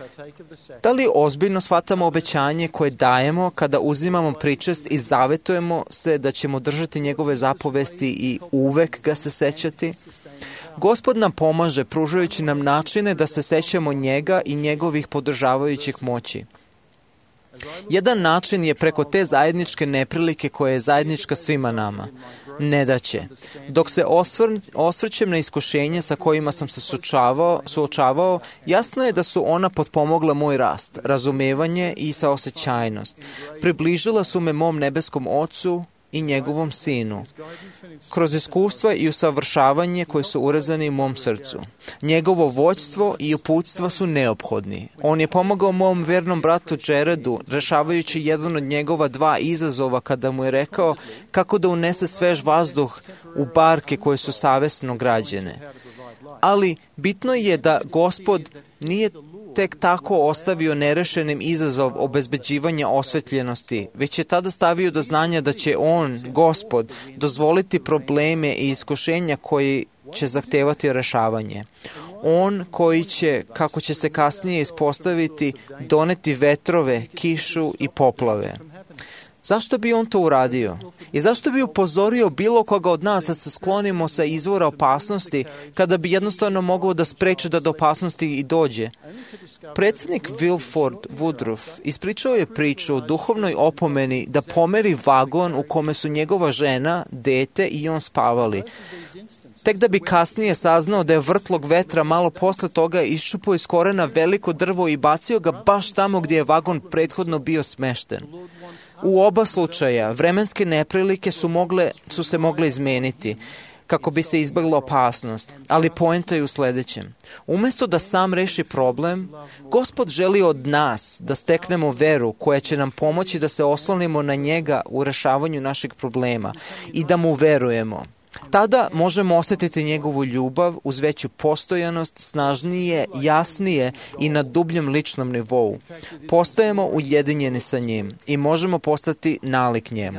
da li ozbiljno shvatamo obećanje koje dajemo kada uzimamo pričest i zavetujemo se da ćemo držati njegove zapovesti i uvek ga se sećati? Gospod nam pomaže pružajući nam načine da se sećamo njega i njegovih podržavajućih moći. Jedan način je preko te zajedničke neprilike koja je zajednička svima nama. Nedaće. Dok se osvrćem na iskušenje sa kojima sam se suočavao, jasno je da su ona potpomogla moj rast, razumevanje i saosećajnost. Približila su me mom nebeskom Ocu i njegovom Sinu, kroz iskustva i usavršavanje koji su urezani u mom srcu. Njegovo vođstvo i uputstva su neophodni. On je pomogao mom vernom bratu Jaredu, rešavajući jedan od njegova 2 izazova kada mu je rekao kako da unese svež vazduh u barke koje su savesno građene. Ali bitno je da Gospod nije tek tako ostavio nerešenim izazov obezbeđivanja osvetljenosti, već je tada stavio do znanja da će on, Gospod, dozvoliti probleme i iskušenja koji će zahtevati rešavanje. On koji će, kako će se kasnije ispostaviti, doneti vetrove, kišu i poplave. Zašto bi on to uradio? I zašto bi upozorio bilo koga od nas da se sklonimo sa izvora opasnosti kada bi jednostavno mogao da spreči da do opasnosti i dođe? Predsjednik Wilford Woodruff ispričao je priču o duhovnoj opomeni da pomeri vagon u kome su njegova žena, dete i on spavali. tek da bi kasnije saznao da je vrtlog vetra malo posle toga iščupao iz korena veliko drvo i bacio ga baš tamo gdje je vagon prethodno bio smešten. U oba slučaja vremenske neprilike su se mogle izmeniti kako bi se izbjegla opasnost, ali poenta je u sljedećem. Umjesto da sam reši problem, Gospod želi od nas da steknemo veru koja će nam pomoći da se oslonimo na njega u rešavanju našeg problema i da mu verujemo. Tada možemo osjetiti njegovu ljubav uz veću postojanost, snažnije, jasnije i na dubljem ličnom nivou. Postajemo ujedinjeni sa njim i možemo postati nalik njemu.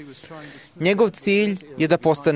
Njegov cilj je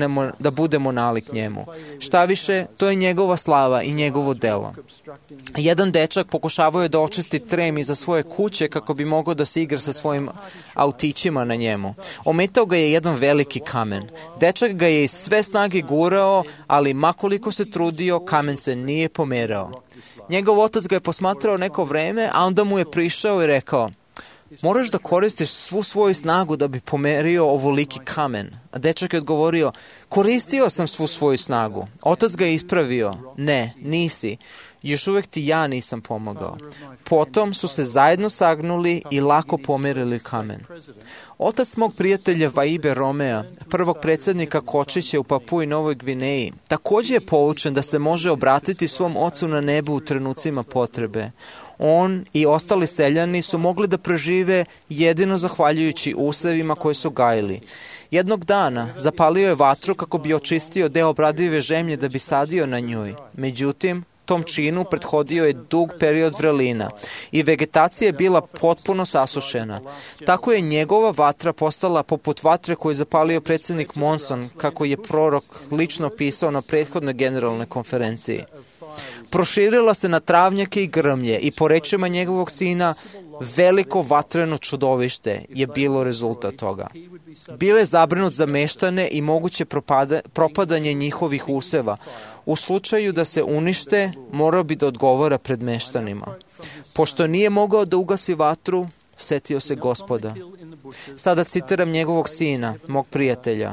da budemo nalik njemu. Šta više, to je njegova slava i njegovo delo. Jedan dečak pokušavao je da očisti trem iza svoje kuće kako bi mogao da se igra sa svojim autićima na njemu. Ometao ga je jedan veliki kamen. Dečak ga je iz sve snage gurao, ali makoliko se trudio, kamen se nije pomerao. Njegov otac ga je posmatrao neko vreme, a onda mu je prišao i rekao: moraš da koristiš svu svoju snagu da bi pomerio ovoliki kamen. A dečak je odgovorio: koristio sam svu svoju snagu. Otac ga je ispravio: ne, nisi. Još uvijek ti ja nisam pomogao. Potom su se zajedno sagnuli i lako pomerili kamen. Otac mog prijatelja Vaibe Romea, prvog predsjednika kočića u Papui Novoj Gvineji, također je poučen da se može obratiti svom ocu na nebu u trenucima potrebe. On i ostali seljani su mogli da prežive jedino zahvaljujući usevima koje su gajili. Jednog dana zapalio je vatru kako bi očistio deo obradive zemlje da bi sadio na njoj. Međutim, tom činu prethodio je dug period vrelina i vegetacija je bila potpuno sasušena. Tako je njegova vatra postala poput vatre koju je zapalio predsjednik Monson, kako je prorok lično pisao na prethodnoj generalnoj konferenciji. Proširila se na travnjake i grmlje i po rečima njegovog sina veliko vatreno čudovište je bilo rezultat toga. Bio je zabrinut za meštane i moguće propadanje njihovih useva. U slučaju da se unište, morao bi da odgovara pred meštanima. Pošto nije mogao da ugasi vatru, setio se Gospoda. Sada citiram njegovog sina, mog prijatelja.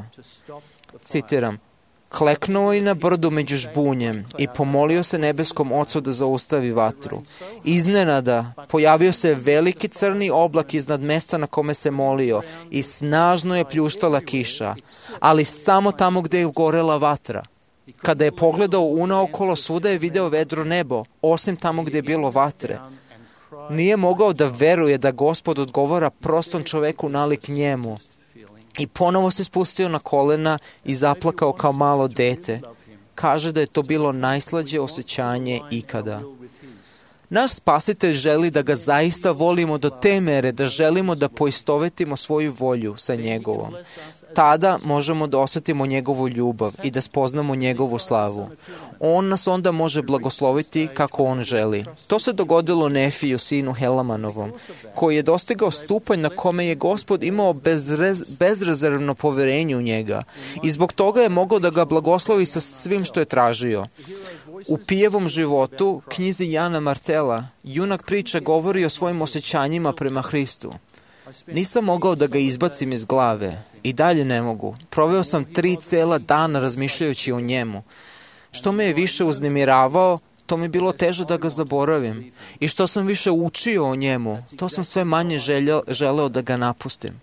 Citiram: kleknuo i na brdu među žbunjem i pomolio se nebeskom ocu da zaustavi vatru. Iznenada pojavio se veliki crni oblak iznad mesta na kome se molio i snažno je pljuštala kiša, ali samo tamo gdje je gorela vatra. Kada je pogledao unaokolo, svuda je video vedro nebo, osim tamo gdje je bilo vatre. Nije mogao da veruje da Gospod odgovara prostom čoveku nalik njemu. I ponovo se spustio na kolena i zaplakao kao malo dete. Kaže da je to bilo najslađe osjećanje ikada. Naš Spasitelj želi da ga zaista volimo do te mere da želimo da poistovetimo svoju volju sa njegovom. Tada možemo da osjetimo njegovu ljubav i da spoznamo njegovu slavu. On nas onda može blagosloviti kako on želi. To se dogodilo Nefiju, sinu Helamanovom, koji je dostigao stupanj na kome je Gospod imao bezrezervno poverenje u njega i zbog toga je mogao da ga blagoslovi sa svim što je tražio. U Pijevom životu, knjizi Jana Martela, junak priče govori o svojim osjećanjima prema Hristu. Nisam mogao da ga izbacim iz glave. I dalje ne mogu. Proveo sam 3 cela dana razmišljajući o njemu. Što me je više uznemiravao, to mi je bilo teže da ga zaboravim. I što sam više učio o njemu, to sam sve manje želeo da ga napustim.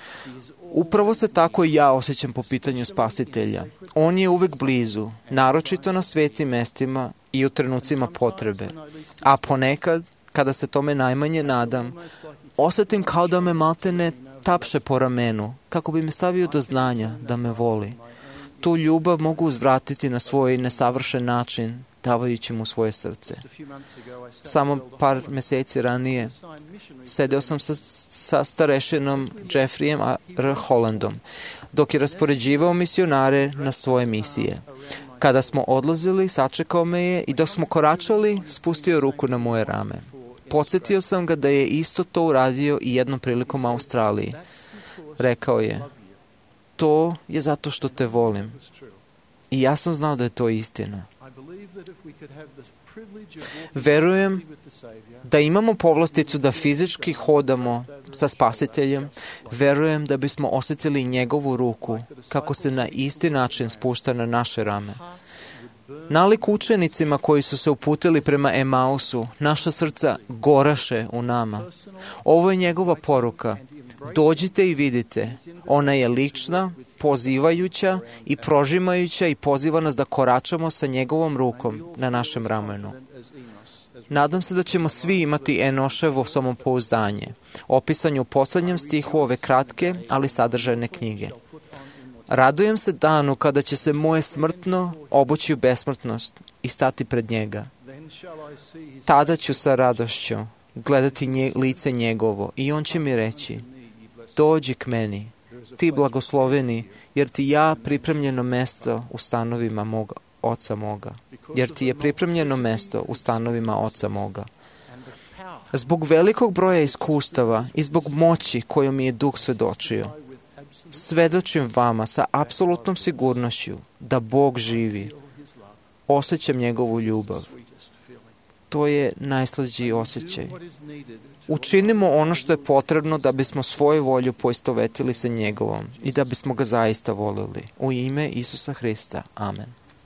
Upravo se tako i ja osjećam po pitanju Spasitelja. On je uvek blizu, naročito na svetim mestima i u trenucima potrebe. A ponekad, kada se tome najmanje nadam, osjetim kao da me maltene tapše po ramenu, kako bi me stavio do znanja da me voli. Tu ljubav mogu uzvratiti na svoj nesavršen način, davajući mu svoje srce. Samo par mjeseci ranije sedeo sam sa starešinom Jeffreyem R. Hollandom, dok je raspoređivao misionare na svoje misije. Kada smo odlazili, sačekao me je i dok smo koračali, spustio ruku na moje rame. Podsjetio sam ga da je isto to uradio i jednom prilikom u Australiji. Rekao je: to je zato što te volim. I ja sam znao da je to istina. Verujem da imamo povlasticu da fizički hodamo sa Spasiteljem. Verujem da bismo osjetili njegovu ruku kako se na isti način spušta na naše rame. Nalik učenicima koji su se uputili prema Emausu, naša srca goraše u nama. Ovo je njegova poruka. Dođite i vidite. Ona je lična, pozivajuća i prožimajuća i poziva nas da koračamo sa njegovom rukom na našem ramenu. Nadam se da ćemo svi imati Enoševo samopouzdanje, opisanje u poslednjem stihu ove kratke, ali sadržajne knjige. Radujem se danu kada će se moje smrtno obući u besmrtnost i stati pred njega. Tada ću sa radošću gledati lice njegovo i on će mi reći: dođi k meni, ti blagosloveni, jer ti ja pripremljeno mesto u stanovima Oca moga. Jer ti je pripremljeno mesto u stanovima Oca moga. Zbog velikog broja iskustava i zbog moći koju mi je Duh svedočio, svedočim vama sa apsolutnom sigurnošću da Bog živi. Osjećam njegovu ljubav. To je najslađiji osjećaj. Učinimo ono što je potrebno da bismo svoju volju poistovetili sa njegovom i da bismo ga zaista volili. U ime Isusa Hrista. Amen.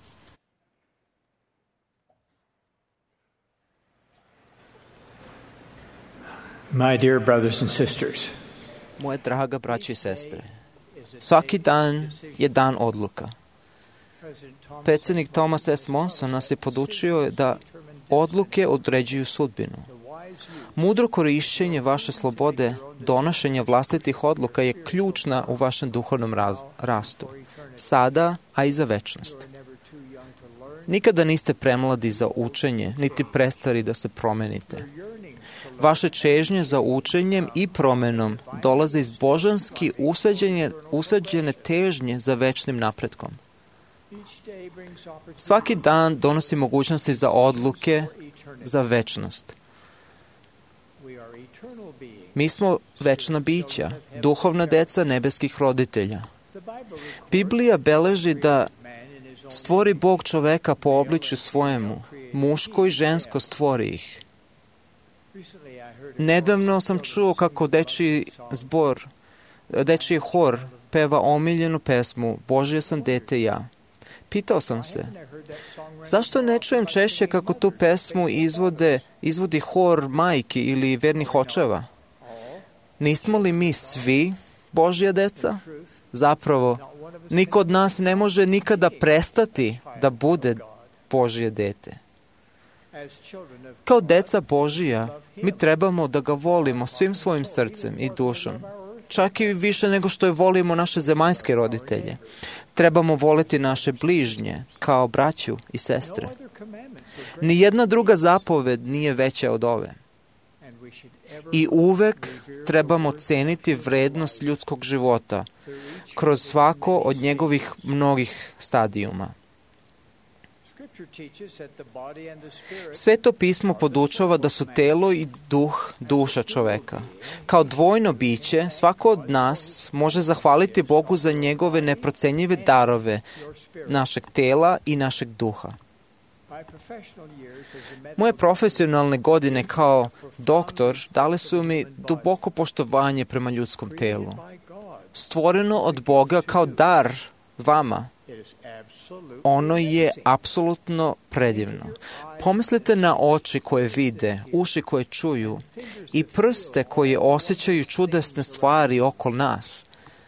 My dear brothers and sisters, moje draga braće i sestre, svaki dan je dan odluka. Predsjednik Thomas S. Monson nas je podučio da odluke određuju sudbinu. Mudro korišćenje vaše slobode, donošenja vlastitih odluka je ključna u vašem duhovnom rastu, sada, a i za večnost. Nikada niste premladi za učenje, niti prestari da se promenite. Vaše čežnje za učenjem i promenom dolaze iz božanski usađene težnje za večnim napretkom. Svaki dan donosi mogućnosti za odluke za večnost. Mi smo večna bića, duhovna deca nebeskih roditelja. Biblija beleži da stvori Bog čoveka po obličju svojemu, muško i žensko stvori ih. Nedavno sam čuo kako dečiji hor peva omiljenu pesmu Božje sam dete ja. Pitao sam se, zašto ne čujem češće kako tu pesmu izvodi hor majki ili vernih očeva? Nismo li mi svi Božja deca? Zapravo, niko od nas ne može nikada prestati da bude Božje dete. Kao deca Božija, mi trebamo da ga volimo svim svojim srcem i dušom, čak i više nego što je volimo naše zemaljske roditelje. Trebamo voliti naše bližnje, kao braću i sestre. Nijedna druga zapoved nije veća od ove. I uvek trebamo ceniti vrednost ljudskog života kroz svako od njegovih mnogih stadijuma. Sveto pismo podučava da su telo i duša čoveka. Kao dvojno biće, svako od nas može zahvaliti Bogu za njegove neprocenjive darove našeg tela i našeg duha. Moje profesionalne godine kao doktor dale su mi duboko poštovanje prema ljudskom telu. Stvoreno od Boga kao dar vama. Ono je apsolutno predivno. Pomislite na oči koje vide, uši koje čuju i prste koje osjećaju čudesne stvari oko nas.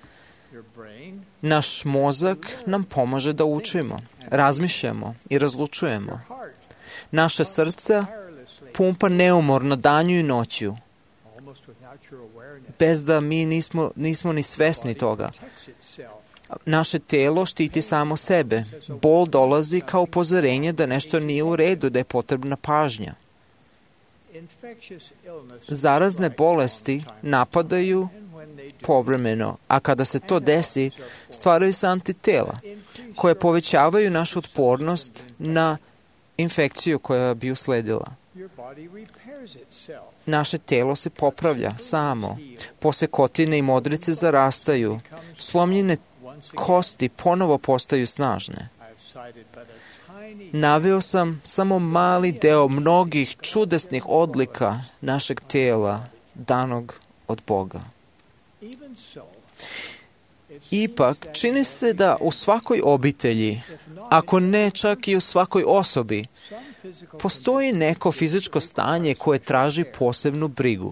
Naš mozak nam pomaže da učimo, razmišljamo i razlučujemo. Naše srce pumpa neumorno danju i noću, bez da mi nismo ni svesni toga. Naše telo štiti samo sebe. Bol dolazi kao upozorenje da nešto nije u redu, da je potrebna pažnja. Zarazne bolesti napadaju povremeno, a kada se to desi, stvaraju se antitela, koje povećavaju našu otpornost na infekciju koja bi usledila. Naše telo se popravlja samo. Posekotine i modrice zarastaju. Slomljene kosti ponovo postaju snažne. Naveo sam samo mali deo mnogih čudesnih odlika našeg tijela danog od Boga. Ipak, čini se da u svakoj obitelji, ako ne čak i u svakoj osobi, postoji neko fizičko stanje koje traži posebnu brigu.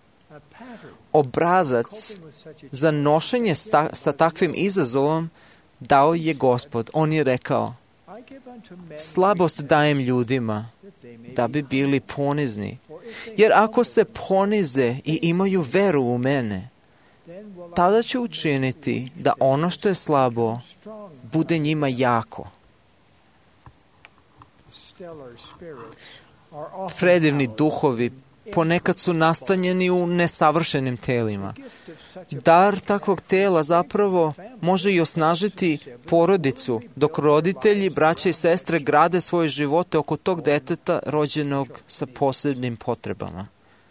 Obrazac za nošenje sa takvim izazovom dao je Gospod. On je rekao, slabost dajem ljudima da bi bili ponizni. Jer ako se ponize i imaju veru u mene, tada ću učiniti da ono što je slabo bude njima jako. Predivni duhovi ponekad su nastanjeni u nesavršenim telima. Dar takvog tela zapravo može i osnažiti porodicu, dok roditelji, braća i sestre grade svoje živote oko tog deteta rođenog sa posebnim potrebama.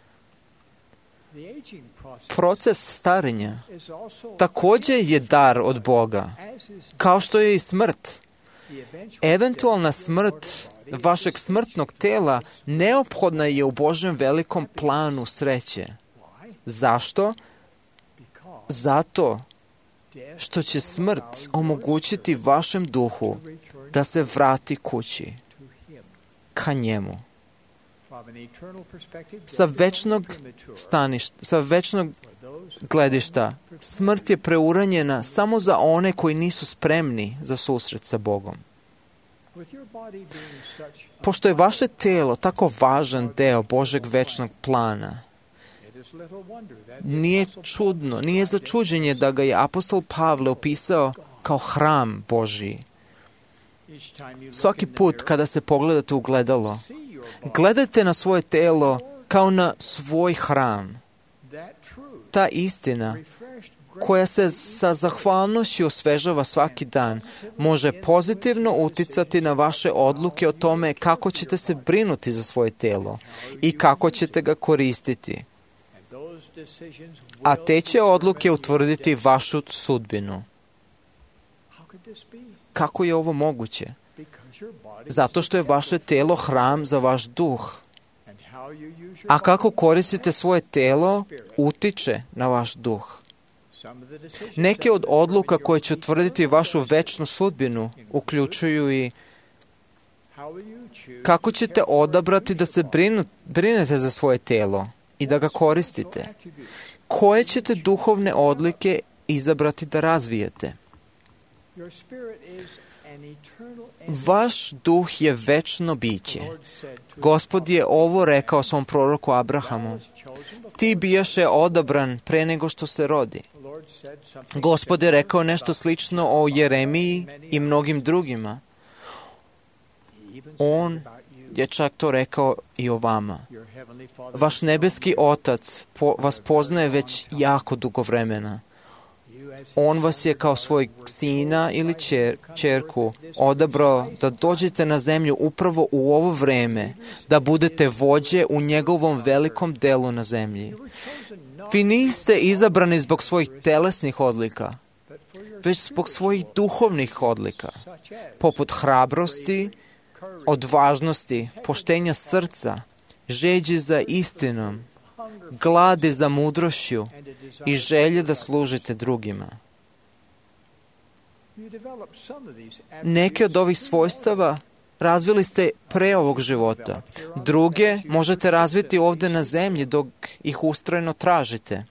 Proces starenja također je dar od Boga, kao što je i smrt. Eventualna smrt vašeg smrtnog tela neophodna je u Božjem velikom planu sreće. Zašto? Zato što će smrt omogućiti vašem duhu da se vrati kući, ka njemu. Sa večnog gledišta, smrt je preuranjena samo za one koji nisu spremni za susret sa Bogom. Pošto je vaše telo tako važan deo Božeg večnog plana, nije za čuđenje da ga je apostol Pavle opisao kao hram Božji. Svaki put kada se pogledate u gledalo, gledajte na svoje telo kao na svoj hram. Ta istina, koja se sa zahvalnošću osvežava svaki dan, može pozitivno uticati na vaše odluke o tome kako ćete se brinuti za svoje telo i kako ćete ga koristiti. A te će odluke utvrditi vašu sudbinu. Kako je ovo moguće? Zato što je vaše telo hram za vaš duh. A kako koristite svoje telo, utiče na vaš duh. Neke od odluka koje će utvrditi vašu večnu sudbinu uključuju i kako ćete odabrati da se brinete za svoje telo i da ga koristite. Koje ćete duhovne odlike izabrati da razvijete. Vaš duh je večno biće. Gospod je ovo rekao svom proroku Abrahamu. Ti bijaše odabran pre nego što se rodi. Gospod je rekao nešto slično o Jeremiji i mnogim drugima. On je čak to rekao i o vama. Vaš nebeski Otac vas poznaje već jako dugo vremena. On vas je kao svoj sina ili ćerku odabrao da dođete na zemlju upravo u ovo vreme, da budete vođe u njegovom velikom delu na zemlji. Vi niste izabrani zbog svojih telesnih odlika, već zbog svojih duhovnih odlika, poput hrabrosti, odvažnosti, poštenja srca, žeđi za istinom, gladi za mudrošću i želje da služite drugima. Neke od ovih svojstava razvili ste pre ovog života. Druge možete razviti ovdje na zemlji dok ih ustrajno tražite.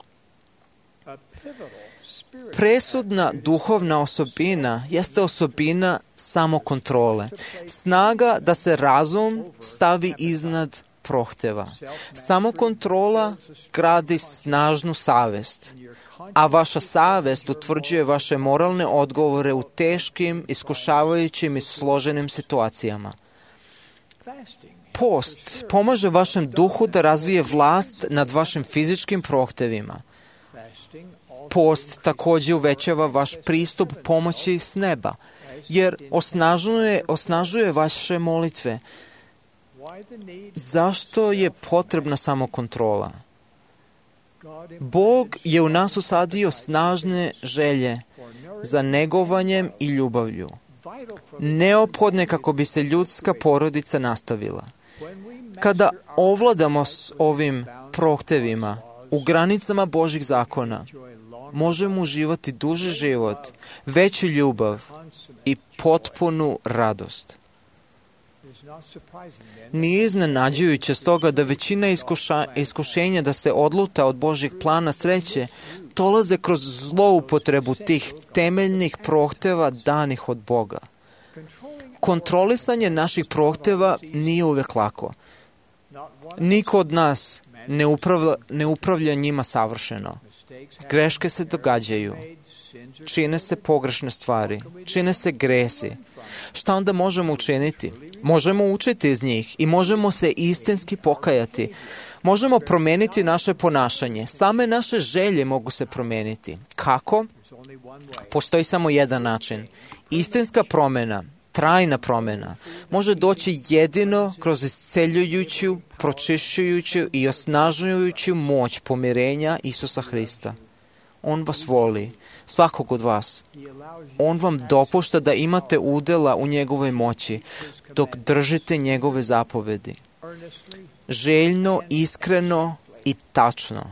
Presudna duhovna osobina jeste osobina samokontrole. Snaga da se razum stavi iznad prohteva. Samokontrola gradi snažnu savest, a vaša savest utvrđuje vaše moralne odgovore u teškim, iskušavajućim i složenim situacijama. Post pomaže vašem duhu da razvije vlast nad vašim fizičkim prohtevima. Post također uvećava vaš pristup pomoći s neba, jer osnažuje vaše molitve. Zašto je potrebna samokontrola? Bog je u nas usadio snažne želje za negovanjem i ljubavlju. neophodne kako bi se ljudska porodica nastavila. Kada ovladamo s ovim prohtevima u granicama Božjih zakona, možemo uživati duži život, veću ljubav i potpunu radost. Nije iznenađujuće stoga da većina iskušenja da se odluta od Božjeg plana sreće dolaze kroz zloupotrebu tih temeljnih prohteva danih od Boga. Kontrolisanje naših prohteva nije uvek lako. Niko od nas ne upravlja njima savršeno. Greške se događaju. Čine se pogrešne stvari. Čine se gresi. Šta onda možemo učiniti? Možemo učiti iz njih i možemo se istinski pokajati. Možemo promeniti naše ponašanje. Same naše želje mogu se promeniti. Kako? Postoji samo jedan način. Istinska promjena, trajna promjena, može doći jedino kroz isceljujuću, pročišćujuću i osnažujuću moć pomirenja Isusa Hrista. On vas voli, svakog od vas. On vam dopušta da imate udjela u njegovoj moći, dok držite njegove zapovedi. Željno, iskreno i tačno.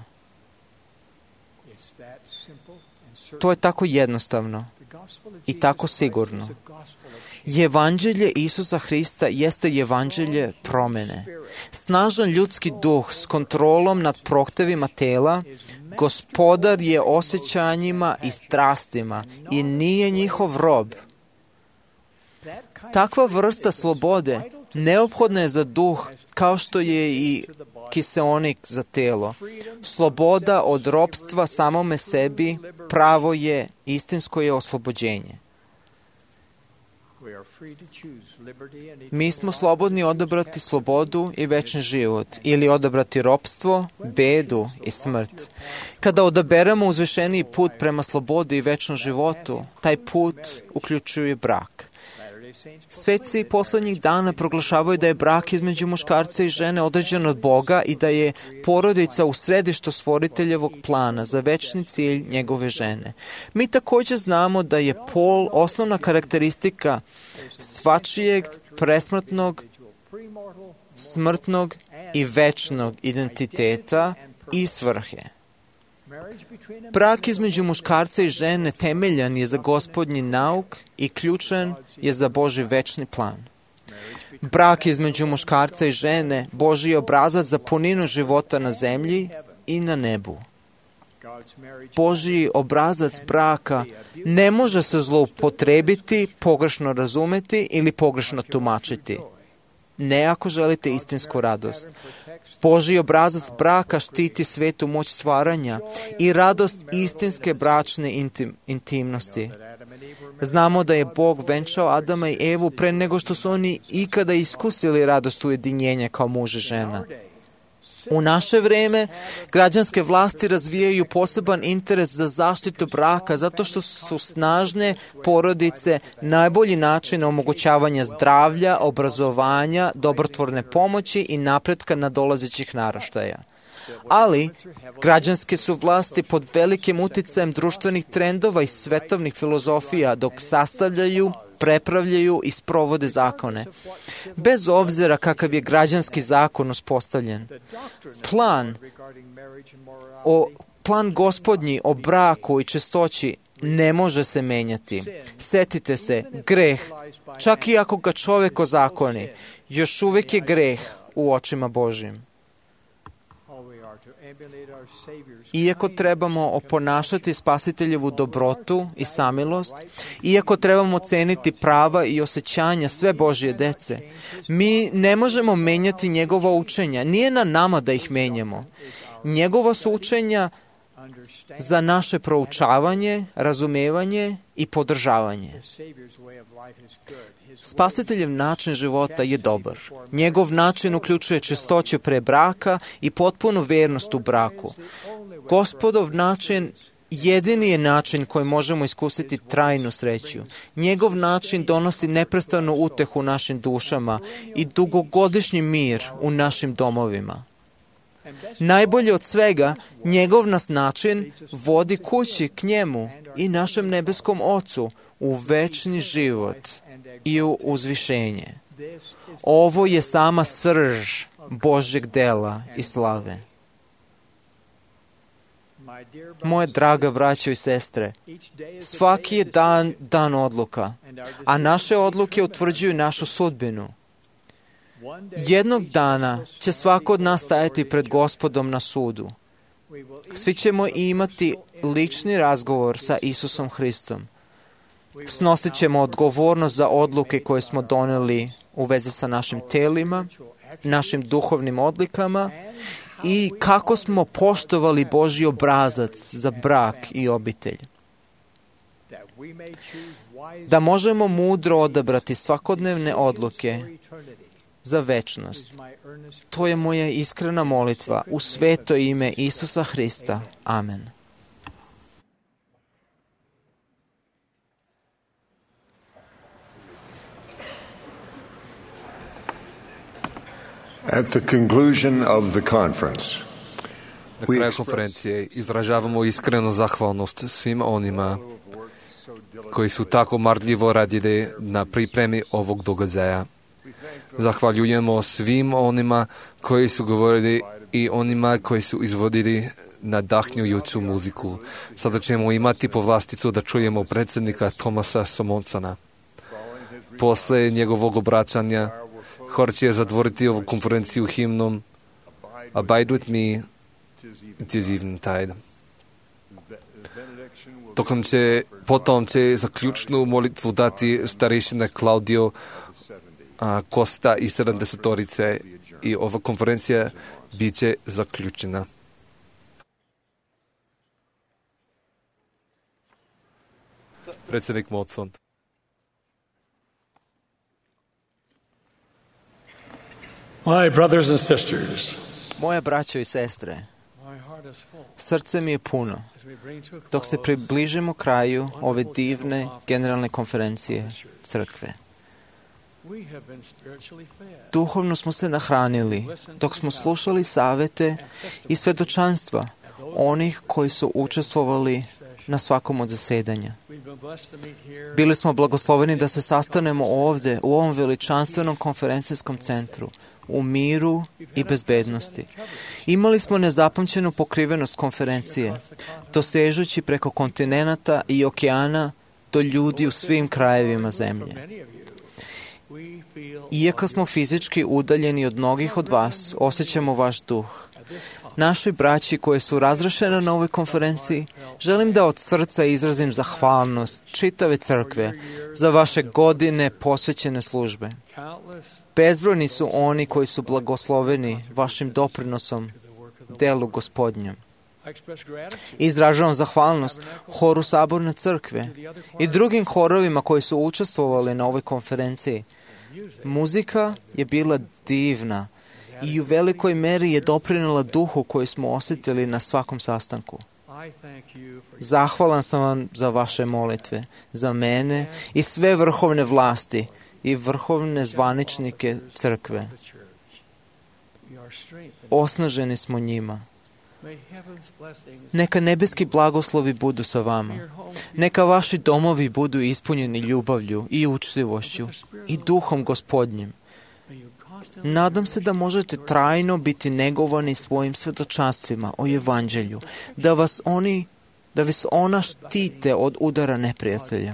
To je tako jednostavno i tako sigurno. Evanđelje Isusa Hrista jeste evanđelje promjene. Snažan ljudski duh s kontrolom nad prohtevima tela, gospodar je osjećanjima i strastima i nije njihov rob. Takva vrsta slobode neophodna je za duh kao što je i kiseonik za telo. Sloboda od ropstva samome sebi pravo je, istinsko je oslobođenje. Mi smo slobodni odabrati slobodu i večni život ili odabrati ropstvo, bedu i smrt. Kada odaberemo uzvišeniji put prema slobodi i večnom životu, taj put uključuje brak. Sveci posljednjih dana proglašavaju da je brak između muškarca i žene određen od Boga i da je porodica u središtu stvoriteljevog plana za večni cilj njegove žene. Mi također znamo da je pol osnovna karakteristika svačijeg presmrtnog, smrtnog i večnog identiteta i svrhe. Brak između muškarca i žene temeljan je za Gospodnji nauk i ključan je za Božji večni plan. Brak između muškarca i žene Božji je obrazac za puninu života na zemlji i na nebu. Božji obrazac braka ne može se zloupotrebiti, pogrešno razumeti ili pogrešno tumačiti. Ne ako želite istinsku radost. Božji obrazac braka štiti svetu moć stvaranja i radost istinske bračne intimnosti. Znamo da je Bog venčao Adama i Evu pre nego što su oni ikada iskusili radost ujedinjenja kao muž i žena. U naše vrijeme građanske vlasti razvijaju poseban interes za zaštitu braka zato što su snažne porodice najbolji način omogućavanja zdravlja, obrazovanja, dobrotvorne pomoći i napretka nadolazećih naraštaja. Ali, građanske su vlasti pod velikim uticajem društvenih trendova i svetovnih filozofija dok sastavljaju, prepravljaju i sprovode zakone. Bez obzira kakav je građanski zakon uspostavljen, plan Gospodnji o braku i čistoći ne može se menjati. Setite se, greh, čak i ako ga čovjek ozakoni, još uvijek je greh u očima Božjim. Iako trebamo oponašati spasiteljevu dobrotu i samilost, iako trebamo ceniti prava i osjećanja sve Božje dece, mi ne možemo menjati njegova učenja. Nije na nama da ih menjamo. Njegova su učenja za naše proučavanje, razumevanje i podržavanje. Spasiteljev način života je dobar. Njegov način uključuje čistoću pre braka i potpunu vernost u braku. Gospodov način jedini je način koji možemo iskusiti trajnu sreću. Njegov način donosi neprestanu utehu našim dušama i dugogodišnji mir u našim domovima. Najbolje od svega, njegov nas način vodi kući k njemu i našem nebeskom Ocu u večni život i u uzvišenje. Ovo je sama srž Božjeg dela i slave. Moje draga braćo i sestre, svaki je dan odluka, a naše odluke utvrđuju našu sudbinu. Jednog dana će svako od nas stajati pred Gospodom na sudu. Svi ćemo imati lični razgovor sa Isusom Hristom. Snosit ćemo odgovornost za odluke koje smo doneli u vezi sa našim telima, našim duhovnim odlikama i kako smo poštovali Božji obrazac za brak i obitelj. Da možemo mudro odabrati svakodnevne odluke za večnost. To je moja iskrena molitva u sveto ime Isusa Hrista. Amen. At the conclusion of the conference, na kraju konferencije izražavamo iskrenu zahvalnost svima onima koji su tako marljivo radili na pripremi ovog događaja. Zahvaljujemo svim onima koji su govorili i onima koji su izvodili nadahnjujuću muziku. Sada ćemo imati povlasticu da čujemo predsjednika Thomasa Somonsona. Posle njegovog obraćanja hor će zatvoriti ovu konferenciju himnom Abide with me, it is eventide. Potom će zaključnu molitvu dati starešina Claudio Costa i 70-torice i ova konferencija bit će zaključena. Predsjednik Motson. My brothers and sisters, moje braćo i sestre, srce mi je puno dok se približimo kraju ove divne generalne konferencije crkve. Duhovno smo se nahranili dok smo slušali savete i svedočanstva onih koji su učestvovali na svakom od zasedanja. Bili smo blagosloveni da se sastanemo ovdje u ovom veličanstvenom konferencijskom centru u miru i bezbednosti. Imali smo nezapamćenu pokrivenost konferencije, dosežući preko kontinenata i okeana do ljudi u svim krajevima zemlje. Iako smo fizički udaljeni od mnogih od vas, osjećamo vaš duh. Našoj braći koji su razrešena na ovoj konferenciji, želim da od srca izrazim zahvalnost čitave crkve za vaše godine posvećene službe. Bezbrojni su oni koji su blagosloveni vašim doprinosom delu Gospodnjem. Izražavam zahvalnost horu Saborne crkve i drugim horovima koji su učestvovali na ovoj konferenciji. Muzika je bila divna i u velikoj meri je doprinela duhu koji smo osjetili na svakom sastanku. Zahvalan sam vam za vaše molitve, za mene i sve vrhovne vlasti i vrhovne zvaničnike crkve. Osnaženi smo njima. Neka nebeski blagoslovi budu sa vama. Neka vaši domovi budu ispunjeni ljubavlju i učtivošću i duhom Gospodnjim. Nadam se da možete trajno biti negovani svojim svjedočanstvima o evanđelju, da vas ona štite od udara neprijatelja.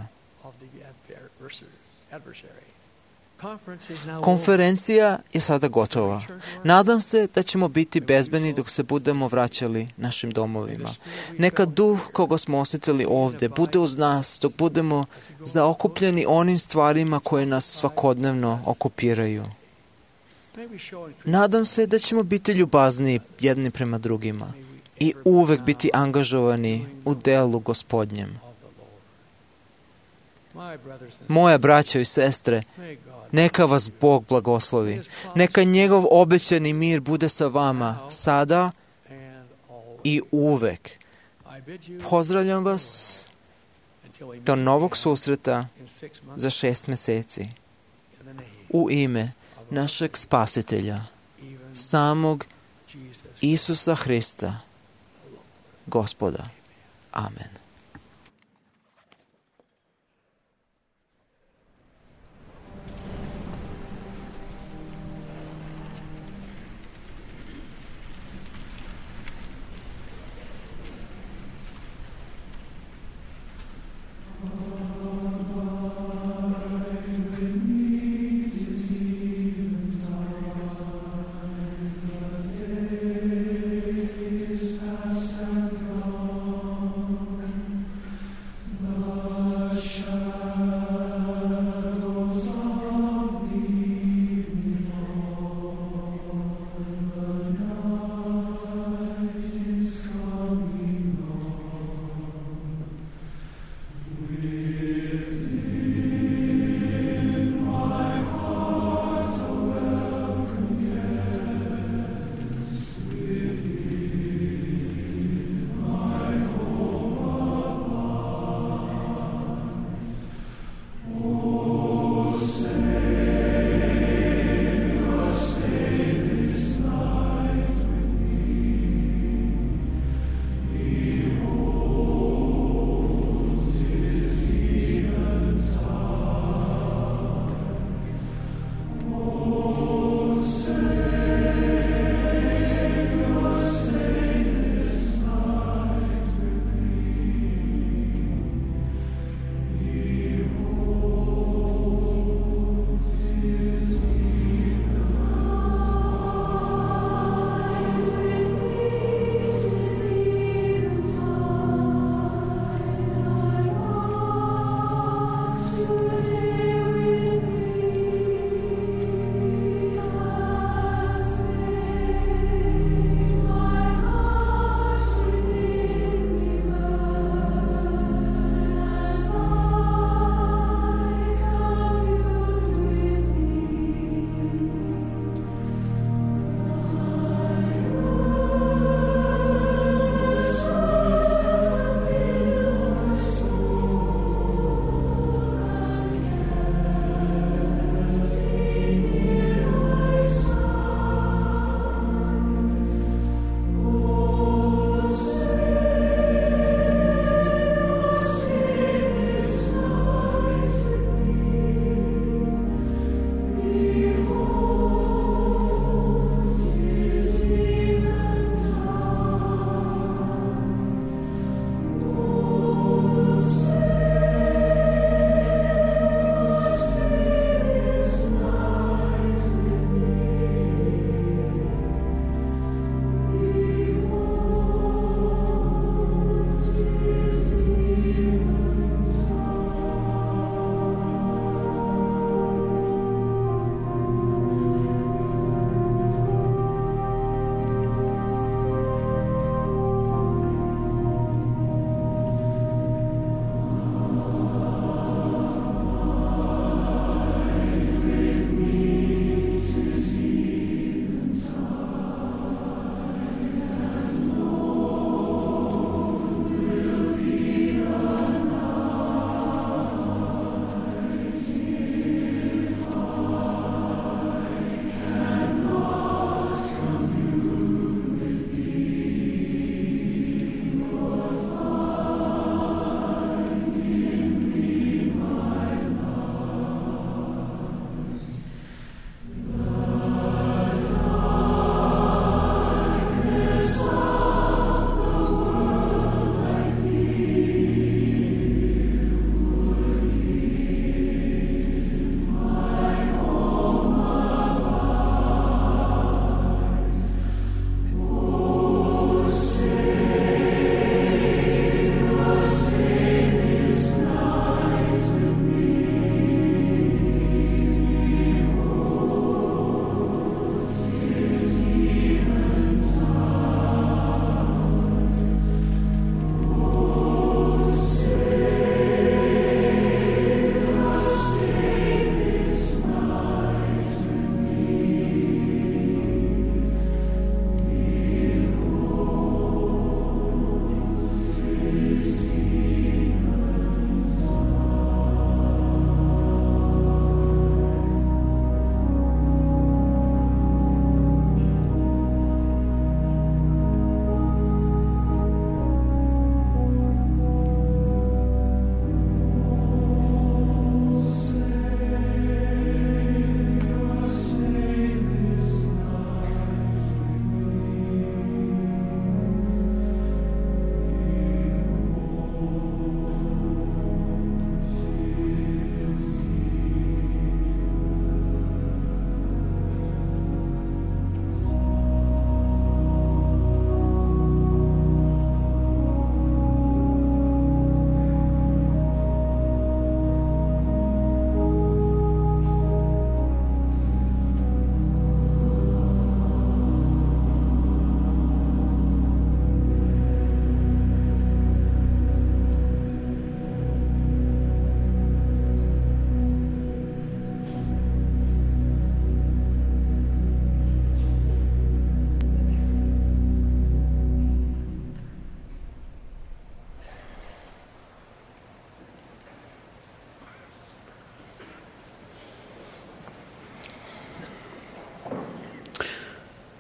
Konferencija je sada gotova. Nadam se da ćemo biti bezbedni dok se budemo vraćali našim domovima. Neka duh koga smo osjetili ovdje bude uz nas dok budemo zaokupljeni onim stvarima koje nas svakodnevno okupiraju. Nadam se da ćemo biti ljubazniji jedni prema drugima i uvek biti angažovani u delu Gospodnjem. Moja braćo i sestre, neka vas Bog blagoslovi. Neka njegov obećani mir bude sa vama sada i uvek. Pozdravljam vas do novog susreta za 6 mjeseci. U ime našeg Spasitelja, samog Isusa Hrista, Gospoda. Amen.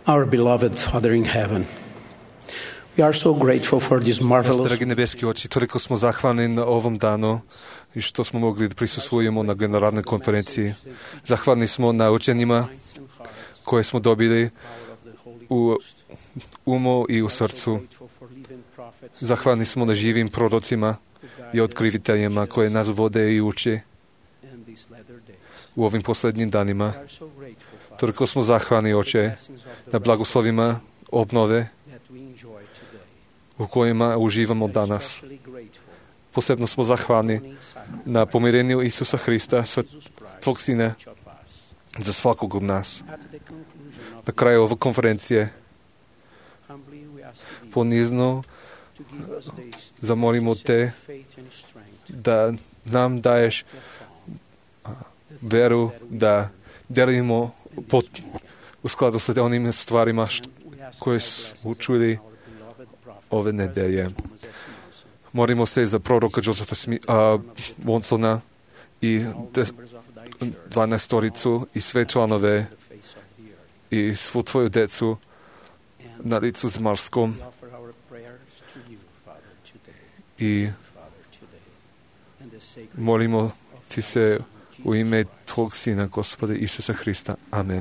Our beloved Father in heaven, we are so grateful for this marvelous... Dragi nebeski oči, toliko smo zahvalni na ovom danu i što smo mogli da prisustvujemo na generalnoj konferenciji. Zahvalni smo na učenjima koje smo dobili u umu i u srcu. Zahvalni smo na živim prorocima i otkriviteljima koje nas vode i uči u ovim posljednjim danima. Toliko smo zahvalni, Oče, na blagoslovima obnove u kojima uživamo danas. Posebno smo zahvalni na pomirenju Isusa Hrista, Tvog Sina, za svakog od nas. Na kraju ove konferencije ponizno zamolimo Te da nam daješ veru da delimo u skladu sa onim stvarima koje smo čuli ove nedelje. Molimo se za proroka Josefa Watsona i 12 i sve članove i svu Tvoju decu na licu zemaljskom i molimo Ti se u ime Tvog Sina, Gospoda Isusa Hrista. Amen.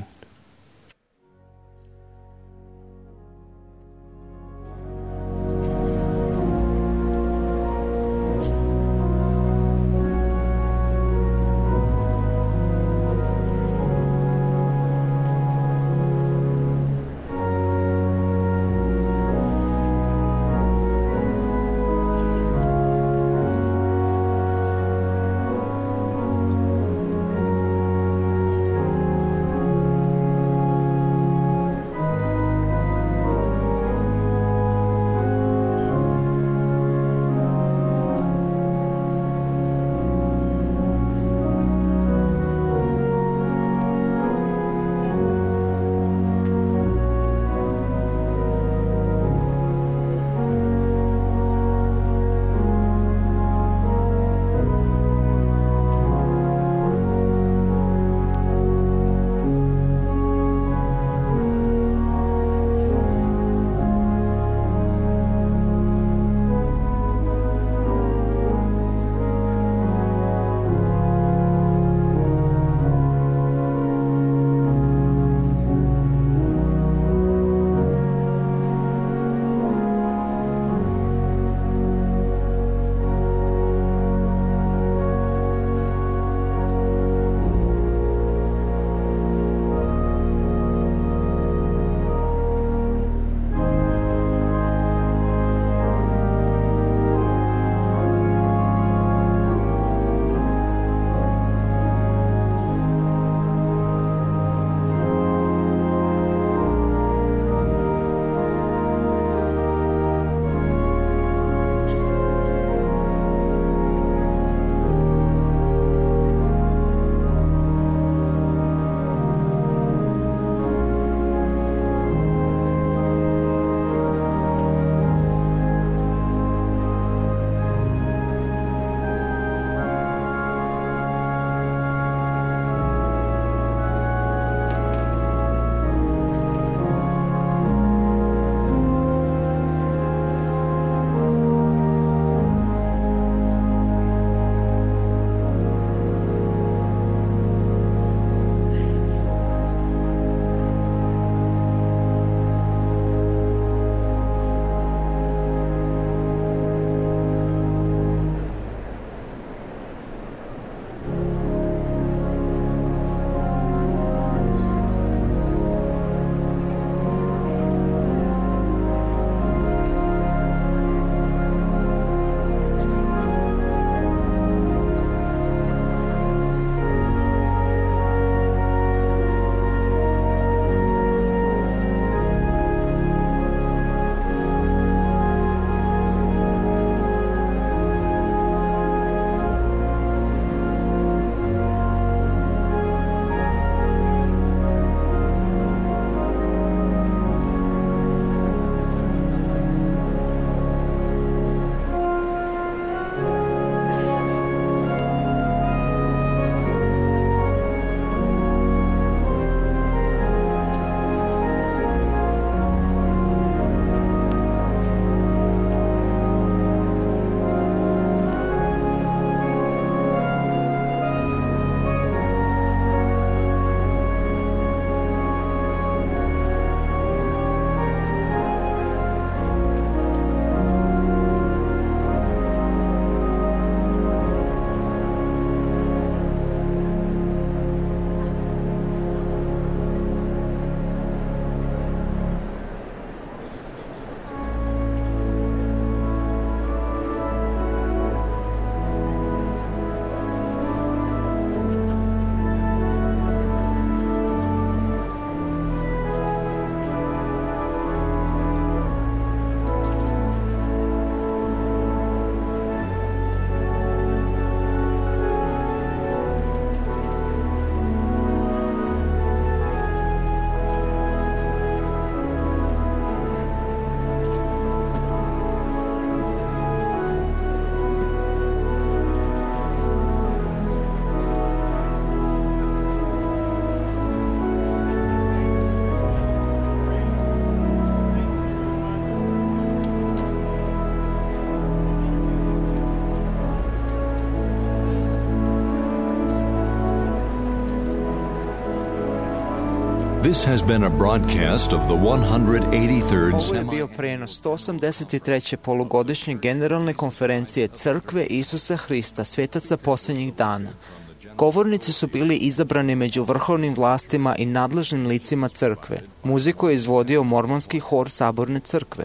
This has been a broadcast of the 183rd Ovo je bio prenos 183. polugodišnje generalne konferencije Crkve Isusa Hrista, svetaca posljednjih dana. Govornici su bili izabrani među vrhovnim vlastima i nadležnim licima crkve. Muziku je izvodio mormonski hor Saborne crkve.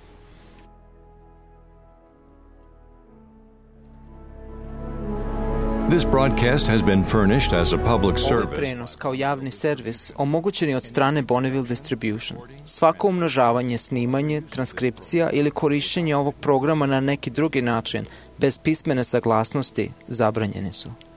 This broadcast has been furnished as a public Ovaj service. prenos kao javni servis omogućen je od strane Bonneville Distribution. Svako umnožavanje, snimanje, transkripcija ili korišćenje ovog programa na neki drugi način, bez pismene saglasnosti, zabranjeni su.